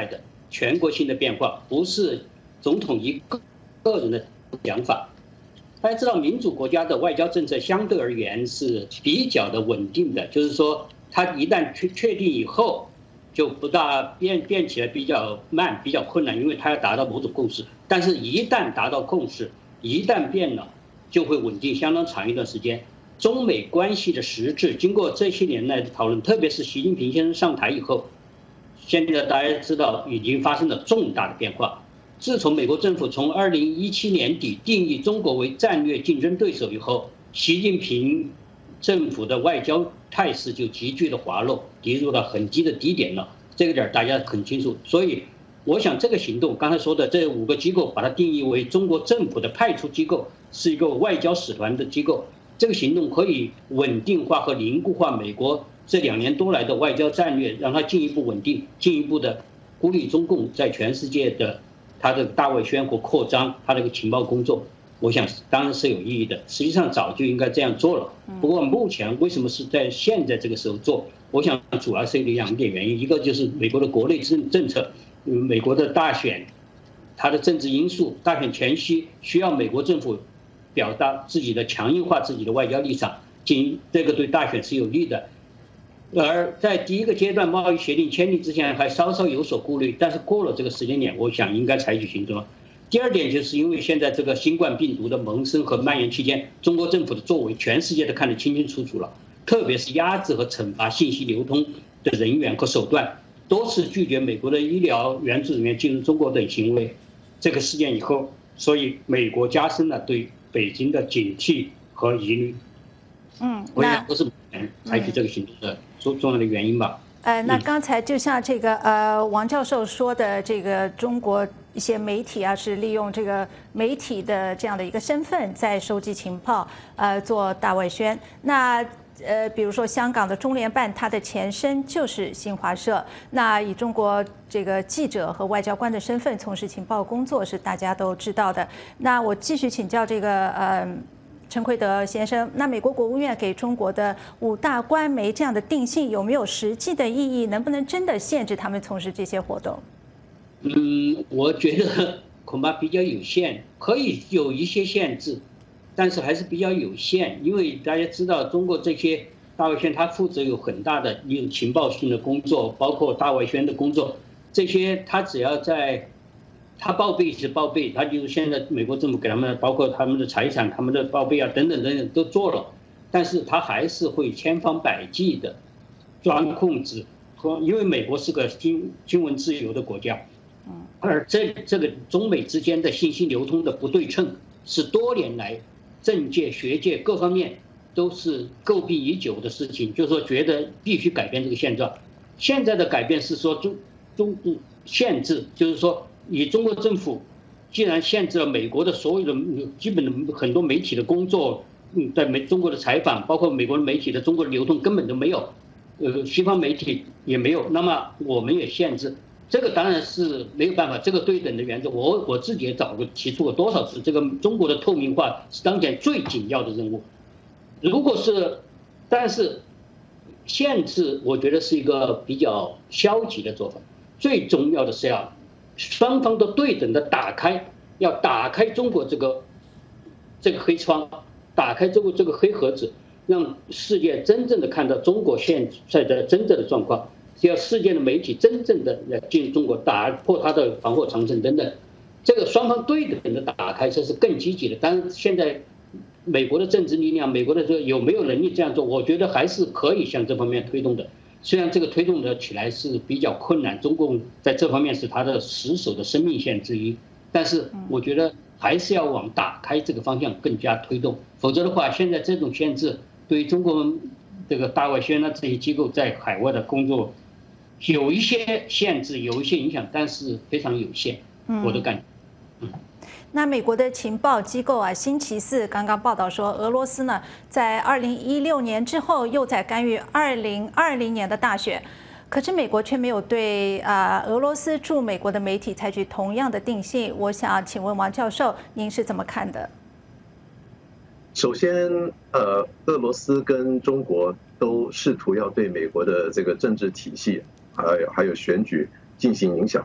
全国性的变化，不是总统一个个人的想法。大家知道，民主国家的外交政策相对而言是比较的稳定的，就是说，它一旦确确定以后，就不大变变起来比较慢，比较困难，因为它要达到某种共识。但是，一旦达到共识，一旦变了，就会稳定相当长一段时间。中美关系的实质，经过这些年来的讨论，特别是习近平先生上台以后，现在大家知道已经发生了重大的变化。自从美国政府从二零一七年底定义中国为战略竞争对手以后，习近平政府的外交态势就急剧的滑落，跌入了很低的低点了。这个点大家很清楚。所以，我想这个行动，刚才说的这五个机构，把它定义为中国政府的派出机构，是一个外交使团的机构。这个行动可以稳定化和凝固化美国这两年多来的外交战略，让它进一步稳定，进一步的孤立中共在全世界的它的大外宣和扩张，它这个情报工作，我想当然是有意义的。实际上早就应该这样做了，不过目前为什么是在现在这个时候做？我想主要是有两点原因，一个就是美国的国内政政策，美国的大选，它的政治因素，大选前夕需要美国政府表达自己的强硬化自己的外交立场，仅这个对大选是有利的。而在第一个阶段贸易协定签订之前还稍稍有所顾虑，但是过了这个时间点，我想应该采取行动了。第二点就是因为现在这个新冠病毒的萌生和蔓延期间，中国政府的作为全世界都看得清清楚楚了，特别是压制和惩罚信息流通的人员和手段，多次拒绝美国的医疗援助人员进入中国等行为。这个事件以后，所以美国加深了对北京的警惕和疑虑。
嗯，
我想都是采取这个行动的重重要的原因吧。
呃，那刚才就像这个呃王教授说的，这个中国一些媒体啊，是利用这个媒体的这样的一个身份，在收集情报，呃，做大外宣。那呃，比如说香港的中联办，它的前身就是新华社。那以中国这个记者和外交官的身份从事情报工作，是大家都知道的。那我继续请教这个呃。陈奎德先生，那美国国务院给中国的五大官媒这样的定性有没有实际的意义？能不能真的限制他们从事这些活动？
嗯，我觉得恐怕比较有限，可以有一些限制，但是还是比较有限，因为大家知道，中国这些大外宣它负责有很大的一种情报性的工作，包括大外宣的工作，这些它只要在。他报备是报备，他就是现在美国政府给他们，包括他们的财产、他们的报备啊，等等等等都做了，但是他还是会千方百计的钻空子，因为美国是个新新闻自由的国家，而这这个中美之间的信息流通的不对称，是多年来政界、学界各方面都是诟病已久的事情，就是说觉得必须改变这个现状。现在的改变是说中中限制，就是说。以中国政府既然限制了美国的所有的基本的很多媒体的工作，嗯，在美中国的采访，包括美国的媒体的中国的流通根本都没有，呃，西方媒体也没有，那么我们也限制，这个当然是没有办法，这个对等的原则，我我自己也找过提出过多少次，这个中国的透明化是当前最紧要的任务。如果是，但是限制，我觉得是一个比较消极的做法，最重要的是要。双方都对等的打开，要打开中国这个这个黑窗，打开这个这个黑盒子，让世界真正的看到中国现在的真正的状况，要世界的媒体真正的来进入中国，打破它的防火长城等等。这个双方对等的打开，这是更积极的。当然，现在美国的政治力量，美国的这有没有能力这样做，我觉得还是可以向这方面推动的。虽然这个推动的起来是比较困难，中共在这方面是它的死守的生命线之一，但是我觉得还是要往打开这个方向更加推动，否则的话，现在这种限制对于中国这个大外宣啊这些机构在海外的工作有一些限制，有一些影响，但是非常有限，我的感觉。嗯
那美国的情报机构啊，星期四刚刚报道说，俄罗斯呢在二零一六年之后又在干预二零二零年的大选，可是美国却没有对啊俄罗斯驻美国的媒体采取同样的定性。我想请问王教授，您是怎么看的？
首先，呃，俄罗斯跟中国都试图要对美国的这个政治体系，还有还有选举进行影响。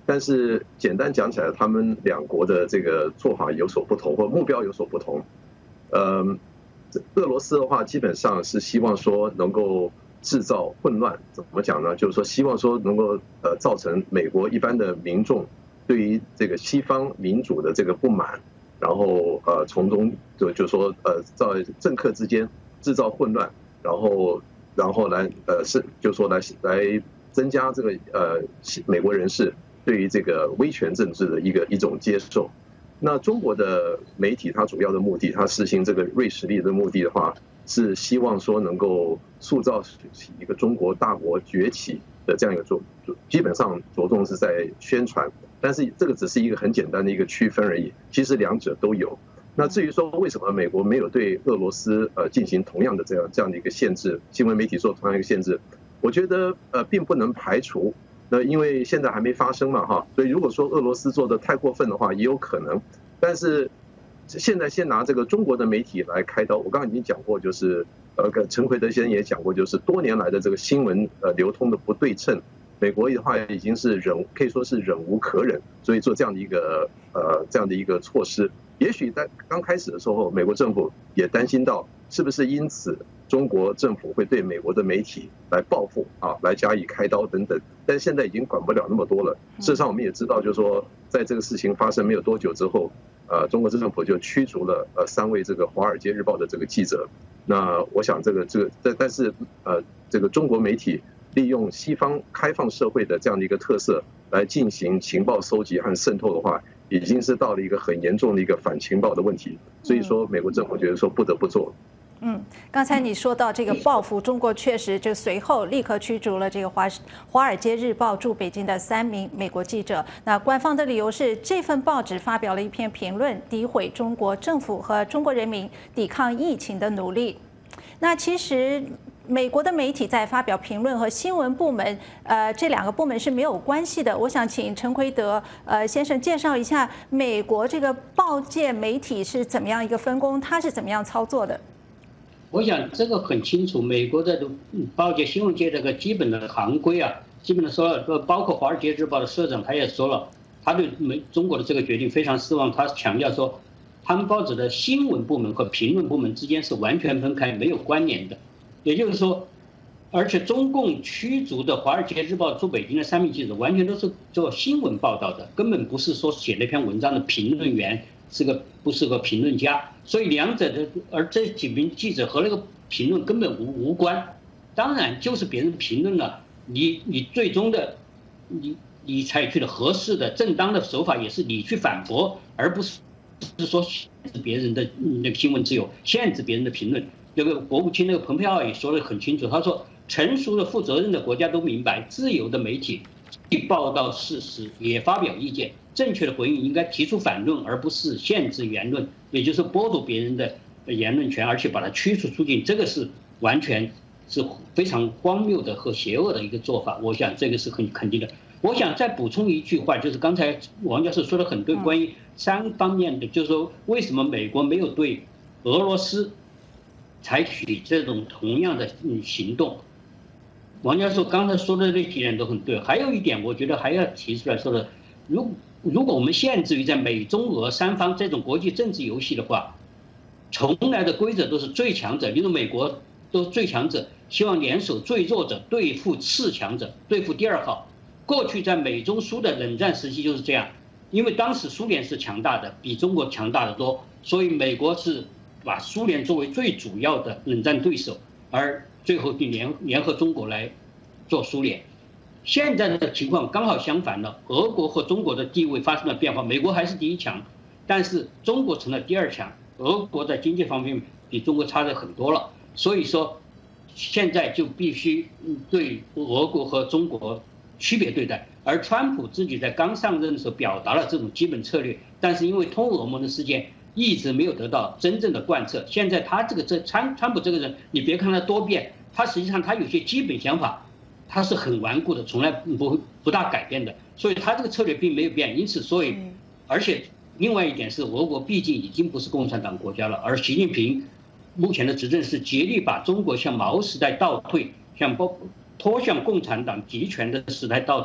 但是简单讲起来，他们两国的这个做法有所不同，或目标有所不同。呃，俄罗斯的话，基本上是希望说能够制造混乱，怎么讲呢？就是说希望说能够呃造成美国一般的民众对于这个西方民主的这个不满，然后呃从中就就说呃在政客之间制造混乱，然后然后来呃是就说来来增加这个呃美国人士对于这个威权政治的一个一种接受。那中国的媒体它主要的目的，它实行这个锐实力的目的的话，是希望说能够塑造起一个中国大国崛起的这样一个着，基本上着重是在宣传，但是这个只是一个很简单的一个区分而已，其实两者都有。那至于说为什么美国没有对俄罗斯呃进行同样的这样这样的一个限制，新闻媒体做同样一个限制，我觉得呃并不能排除。那因为现在还没发生嘛，哈，所以如果说俄罗斯做的太过分的话，也有可能。但是现在先拿这个中国的媒体来开刀，我刚刚已经讲过，就是呃，陈奎德先生也讲过，就是多年来的这个新闻呃流通的不对称，美国的话已经是忍，可以说是忍无可忍，所以做这样的一个呃这样的一个措施。也许在刚开始的时候，美国政府也担心到是不是因此中国政府会对美国的媒体来报复啊，来加以开刀等等，但是现在已经管不了那么多了。事实上，我们也知道，就是说，在这个事情发生没有多久之后，呃，中国政府就驱逐了呃三位这个《华尔街日报》的这个记者。那我想，这个这个，但但是呃，这个中国媒体利用西方开放社会的这样的一个特色来进行情报搜集和渗透的话，已经是到了一个很严重的一个反情报的问题。所以说，美国政府觉得说不得不做。
嗯，刚才你说到这个报复，中国确实就随后立刻驱逐了这个华华尔街日报驻北京的三名美国记者。那官方的理由是，这份报纸发表了一篇评论，诋毁中国政府和中国人民抵抗疫情的努力。那其实美国的媒体在发表评论和新闻部门，呃，这两个部门是没有关系的。我想请陈奎德呃先生介绍一下美国这个报界媒体是怎么样一个分工，它是怎么样操作的。
我想这个很清楚，美国的报界新闻界这个基本的行规啊，基本的说了，包括《华尔街日报》的社长他也说了，他对美中国的这个决定非常失望，他强调说，他们报纸的新闻部门和评论部门之间是完全分开、没有关联的。也就是说，而且中共驱逐的《华尔街日报》驻北京的三名记者，完全都是做新闻报道的，根本不是说写那篇文章的评论员，是个不是个评论家。所以两者的，而这几名记者和那个评论根本无无关。当然，就是别人评论了，你你最终的，你你采取的合适的、正当的手法，也是你去反驳，而不是是说限制别人的那个新闻自由，限制别人的评论。那个国务卿那个蓬佩奥也说得很清楚，他说，成熟的、负责任的国家都明白，自由的媒体既报道事实，也发表意见。正确的回应应该提出反论，而不是限制言论，也就是剥夺别人的言论权，而且把它驱逐出境，这个是完全是非常荒谬的和邪恶的一个做法。我想这个是很肯定的。我想再补充一句话，就是刚才王教授说的很对，关于三方面的，就是说为什么美国没有对俄罗斯采取这种同样的行动？王教授刚才说的这几点都很对。还有一点，我觉得还要提出来说的，如如果我们限制于在美中俄三方这种国际政治游戏的话，从来的规则都是最强者，例如美国都是最强者，希望联手最弱者对付次强者，对付第二号。过去在美中苏的冷战时期就是这样，因为当时苏联是强大的，比中国强大的多，所以美国是把苏联作为最主要的冷战对手，而最后就联联合中国来做苏联。现在的情况刚好相反了，俄国和中国的地位发生了变化，美国还是第一强，但是中国成了第二强，俄国在经济方面比中国差的很多了，所以说现在就必须对俄国和中国区别对待。而川普自己在刚上任的时候表达了这种基本策略，但是因为通俄门的事件一直没有得到真正的贯彻。现在他这个这川川普这个人，你别看他多变，他实际上他有些基本想法他是很顽固的，从来不不大改变的，所以他这个策略并没有变。因此，所以而且另外一点是，俄国毕竟已经不是共产党国家了，而习近平目前的执政是竭力把中国向毛时代倒退，向包拖向共产党集权的时代倒退。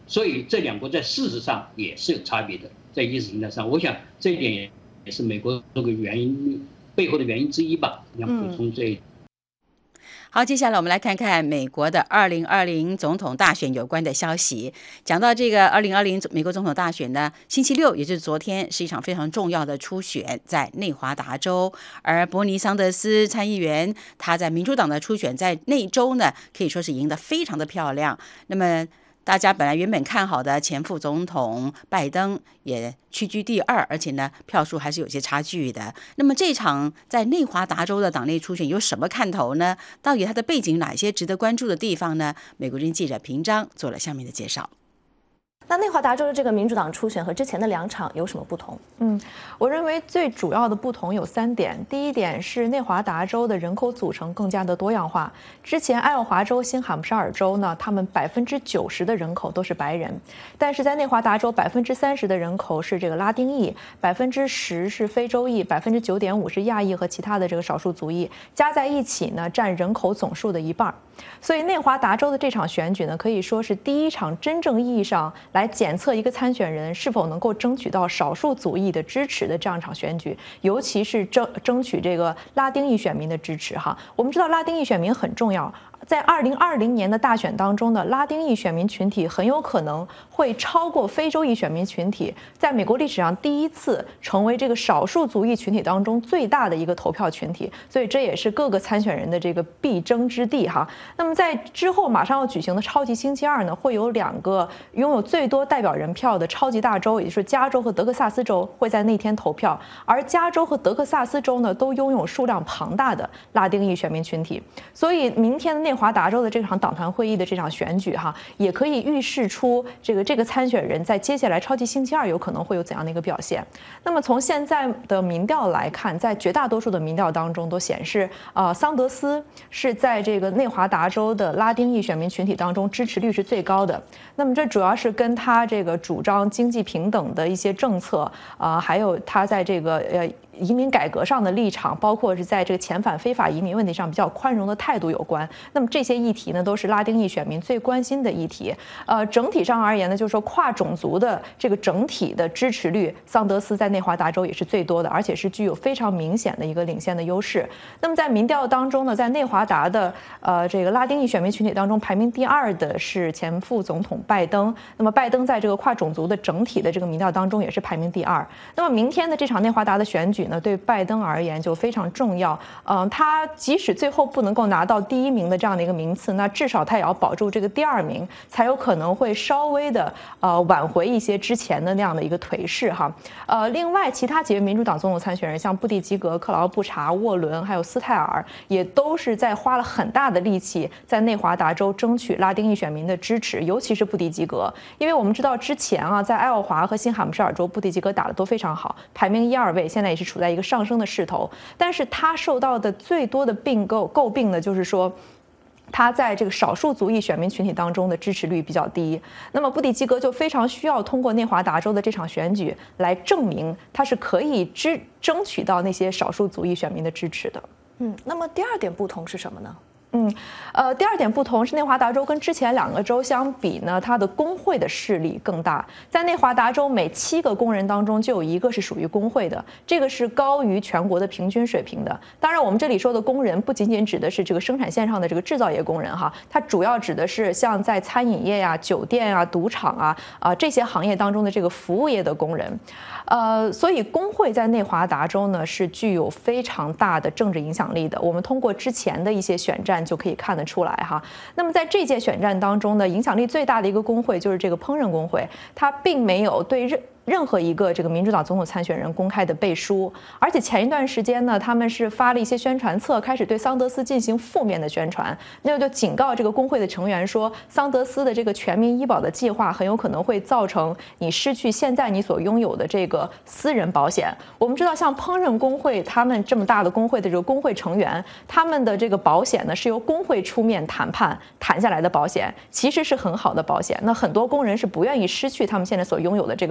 所以这两国在事实上也是有差别的，在意识形态上，我想这一点也也是美国这个原因背后的原因之一吧。要补充这一点。
嗯好，接下来我们来看看美国的二零二零总统大选有关的消息。讲到这个二零二零美国总统大选呢，星期六也就是昨天是一场非常重要的初选，在内华达州，而伯尼桑德斯参议员他在民主党的初选在那州呢可以说是赢得非常的漂亮。那么大家本来原本看好的前副总统拜登也屈居第二，而且呢票数还是有些差距的。那么这场在内华达州的党内初选有什么看头呢？到底它的背景哪些值得关注的地方呢？美国之音记者平章做了下面的介绍。
那内华达州的这个民主党初选和之前的两场有什么不同？
嗯，我认为最主要的不同有三点。第一点是内华达州的人口组成更加的多样化。之前爱奥华州、新罕布什尔州呢，他们百分之九十的人口都是白人，但是在内华达州百分之三十的人口是这个拉丁裔，百分之十是非洲裔，百分之九点五是亚裔和其他的这个少数族裔，加在一起呢，占人口总数的一半。所以内华达州的这场选举呢，可以说是第一场真正意义上来检测一个参选人是否能够争取到少数族裔的支持的这样一场选举，尤其是争争取这个拉丁裔选民的支持哈。我们知道拉丁裔选民很重要。在二零二零年的大选当中呢，拉丁裔选民群体很有可能会超过非洲裔选民群体，在美国历史上第一次成为这个少数族裔群体当中最大的一个投票群体，所以这也是各个参选人的这个必争之地哈。那么在之后马上要举行的超级星期二呢，会有两个拥有最多代表人票的超级大州，也就是加州和德克萨斯州会在那天投票，而加州和德克萨斯州呢都拥有数量庞大的拉丁裔选民群体，所以明天的内华达州的这场党团会议的这场选举哈，也可以预示出这个这个参选人在接下来超级星期二有可能会有怎样的一个表现。那么从现在的民调来看，在绝大多数的民调当中都显示，呃，桑德斯是在这个内华达州的拉丁裔选民群体当中支持率是最高的。那么这主要是跟他这个主张经济平等的一些政策啊、呃，还有他在这个呃。移民改革上的立场，包括是在这个遣返非法移民问题上比较宽容的态度有关。那么这些议题呢，都是拉丁裔选民最关心的议题。呃，整体上而言呢，就是说跨种族的这个整体的支持率，桑德斯在内华达州也是最多的，而且是具有非常明显的一个领先的优势。那么在民调当中呢，在内华达的呃这个拉丁裔选民群体当中，排名第二的是前副总统拜登。那么拜登在这个跨种族的整体的这个民调当中也是排名第二。那么明天的这场内华达的选举呢，对拜登而言就非常重要。嗯、呃，他即使最后不能够拿到第一名的这样的一个名次，那至少他也要保住这个第二名，才有可能会稍微的呃挽回一些之前的那样的一个颓势哈。呃，另外其他几位民主党总统参选人，像布蒂吉格、克劳布查、沃伦还有斯泰尔，也都是在花了很大的力气在内华达州争取拉丁裔选民的支持，尤其是布蒂吉格，因为我们知道之前啊，在爱奥华和新罕布什尔州，布蒂吉格打得都非常好，排名一二位，现在也是处在一个上升的势头，但是他受到的最多的并购诟病呢，就是说他在这个少数族裔选民群体当中的支持率比较低。那么布蒂吉格就非常需要通过内华达州的这场选举来证明他是可以支争取到那些少数族裔选民的支持的。
嗯，那么第二点不同是什么呢？
嗯，呃，第二点不同是内华达州跟之前两个州相比呢，它的工会的势力更大。在内华达州，每七个工人当中就有一个是属于工会的，这个是高于全国的平均水平的。当然，我们这里说的工人不仅仅指的是这个生产线上的这个制造业工人哈，它主要指的是像在餐饮业呀、酒店啊、赌场啊啊、呃、这些行业当中的这个服务业的工人。呃，所以工会在内华达州呢是具有非常大的政治影响力的。我们通过之前的一些选战就可以看得出来哈。那么在这届选战当中呢，影响力最大的一个工会就是这个烹饪工会，它并没有对任任何一个这个民主党总统参选人公开的背书，而且前一段时间呢，他们是发了一些宣传册，开始对桑德斯进行负面的宣传，那就警告这个工会的成员说，桑德斯的这个全民医保的计划很有可能会造成你失去现在你所拥有的这个私人保险。我们知道，像烹饪工会，他们这么大的工会的这个工会成员，他们的这个保险呢是由工会出面谈判谈下来的保险，其实是很好的保险。那很多工人是不愿意失去他们现在所拥有的这个保险。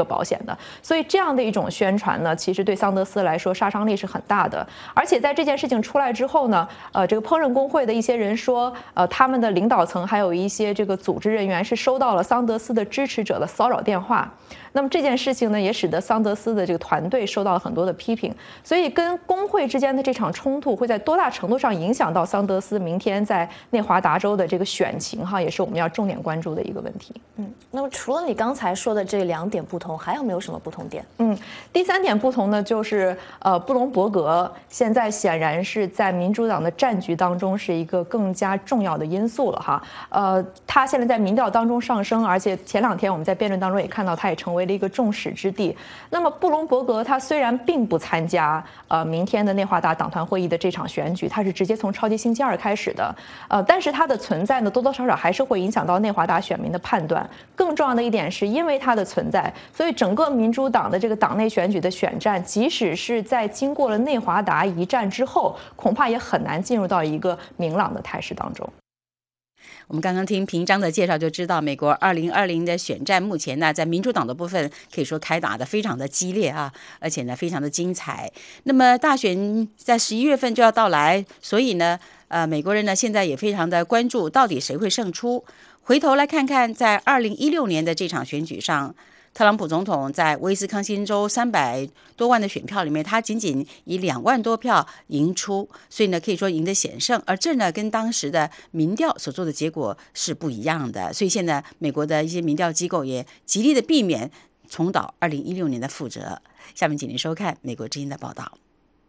的。所以这样的一种宣传呢，其实对桑德斯来说杀伤力是很大的。而且在这件事情出来之后呢，呃，这个烹饪工会的一些人说，呃，他们的领导层还有一些这个组织人员是收到了桑德斯的支持者的骚扰电话。那么这件事情呢，也使得桑德斯的这个团队受到了很多的批评。所以跟工会之间的这场冲突会在多大程度上影响到桑德斯明天在内华达州的这个选情哈，也是我们要重点关注的一个问题。
嗯，那么除了你刚才说的这两点不同，还有没有什么不同点？
嗯，第三点不同呢，就是呃，布隆伯格现在显然是在民主党的战局当中是一个更加重要的因素了哈。呃，他现在在民调当中上升，而且前两天我们在辩论当中也看到，他也成为了一个众矢之的。那么布隆伯格他虽然并不参加呃明天的内华达党团会议的这场选举，他是直接从超级星期二开始的，呃，但是他的存在呢，多多少少还是会影响到内华达选民的判断。更重要的一点是，因为他的存在，所以整个民主党的这个党内选举的选战，即使是在经过了内华达一战之后，恐怕也很难进入到一个明朗的态势当中。
我们刚刚听平章的介绍就知道，美国二零二零的选战目前呢，在民主党的部分可以说开打的非常的激烈啊，而且呢非常的精彩。那么大选在十一月份就要到来，所以呢，呃，美国人呢现在也非常的关注到底谁会胜出。回头来看看，在二零一六年的这场选举上，特朗普总统在威斯康星州三百多万的选票里面，他仅仅以两万多票赢出，所以呢可以说赢得险胜。而这呢跟当时的民调所做的结果是不一样的，所以现在美国的一些民调机构也极力的避免重蹈二零一六年的覆辙。下面请您收看美国之音的报道。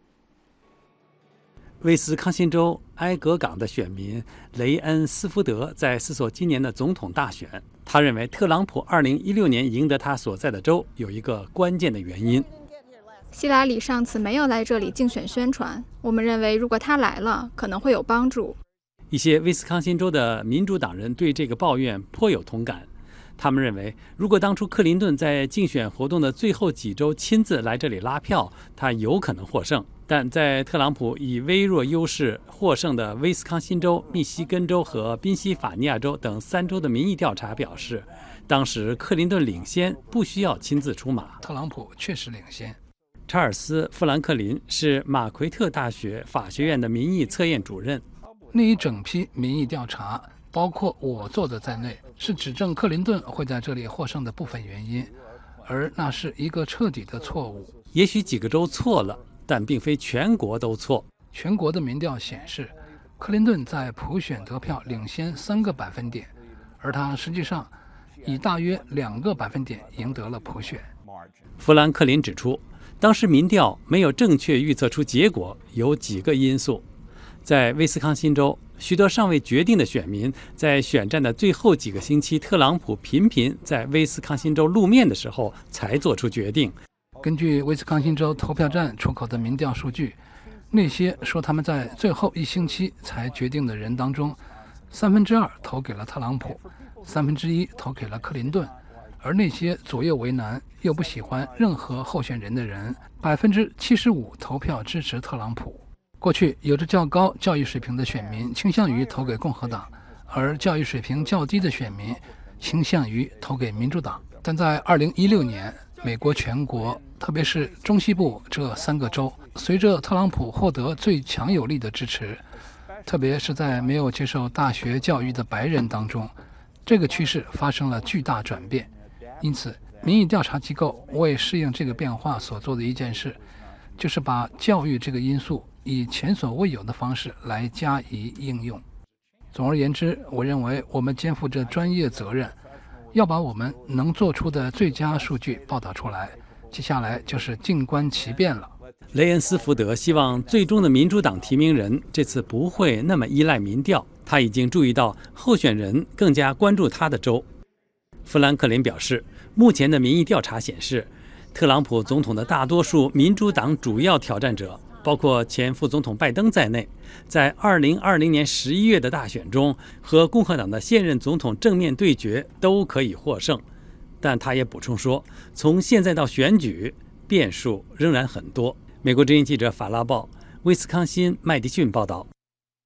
威斯康星州埃格港的选民雷恩斯福德在思索今年的总统大选，他认为特朗普二零一六年赢得他所在的州有一个关键的原因。
希拉里上次没有来这里竞选宣传，我们认为如果他来了，可能会有帮助。
一些威斯康星州的民主党人对这个抱怨颇有同感。他们认为，如果当初克林顿在竞选活动的最后几周亲自来这里拉票，他有可能获胜。但在特朗普以微弱优势获胜的威斯康星州、密西根州和宾夕法尼亚州等三州的民意调查表示，当时克林顿领先，不需要亲自出马。
特朗普确实领先。
查尔斯·富兰克林是马奎特大学法学院的民意测验主任。
那一整批民意调查，包括我做的在内，是指证克林顿会在这里获胜的部分原因，而那是一个彻底的错误。
也许几个州错了，但并非全国都错。
全国的民调显示，克林顿在普选得票领先三个百分点，而他实际上以大约两个百分点赢得了普选。
富兰克林指出，当时民调没有正确预测出结果，有几个因素。在威斯康星州，许多尚未决定的选民在选战的最后几个星期，特朗普频频在威斯康星州露面的时候才做出决定。
根据威斯康星州投票站出口的民调数据，那些说他们在最后一星期才决定的人当中，三分之二投给了特朗普，三分之一投给了克林顿，而那些左右为难又不喜欢任何候选人的人，百分之七十五投票支持特朗普。过去有着较高教育水平的选民倾向于投给共和党，而教育水平较低的选民倾向于投给民主党。但在二零一六年，美国全国，特别是中西部这三个州，随着特朗普获得最强有力的支持，特别是在没有接受大学教育的白人当中，这个趋势发生了巨大转变。因此，民意调查机构为适应这个变化所做的一件事，就是把教育这个因素以前所未有的方式来加以应用。总而言之，我认为我们肩负着专业责任，要把我们能做出的最佳数据报道出来，接下来就是静观其变了。
雷恩斯福德希望最终的民主党提名人这次不会那么依赖民调，他已经注意到候选人更加关注他的州。富兰克林表示，目前的民意调查显示，特朗普总统的大多数民主党主要挑战者，包括前副总统拜登在内，在二零二零年十一月的大选中和共和党的现任总统正面对决都可以获胜。但他也补充说，从现在到选举，变数仍然很多。美国之音记者法拉报，威斯康辛麦迪逊报道。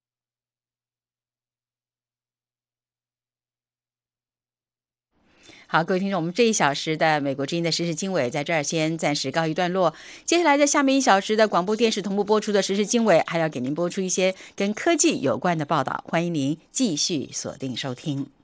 好好，各位听众，我们这一小时的美国之音的时事经纬在这儿先暂时告一段落。接下来在下面一小时的广播电视同步播出的时事经纬，还要给您播出一些跟科技有关的报道，欢迎您继续锁定收听。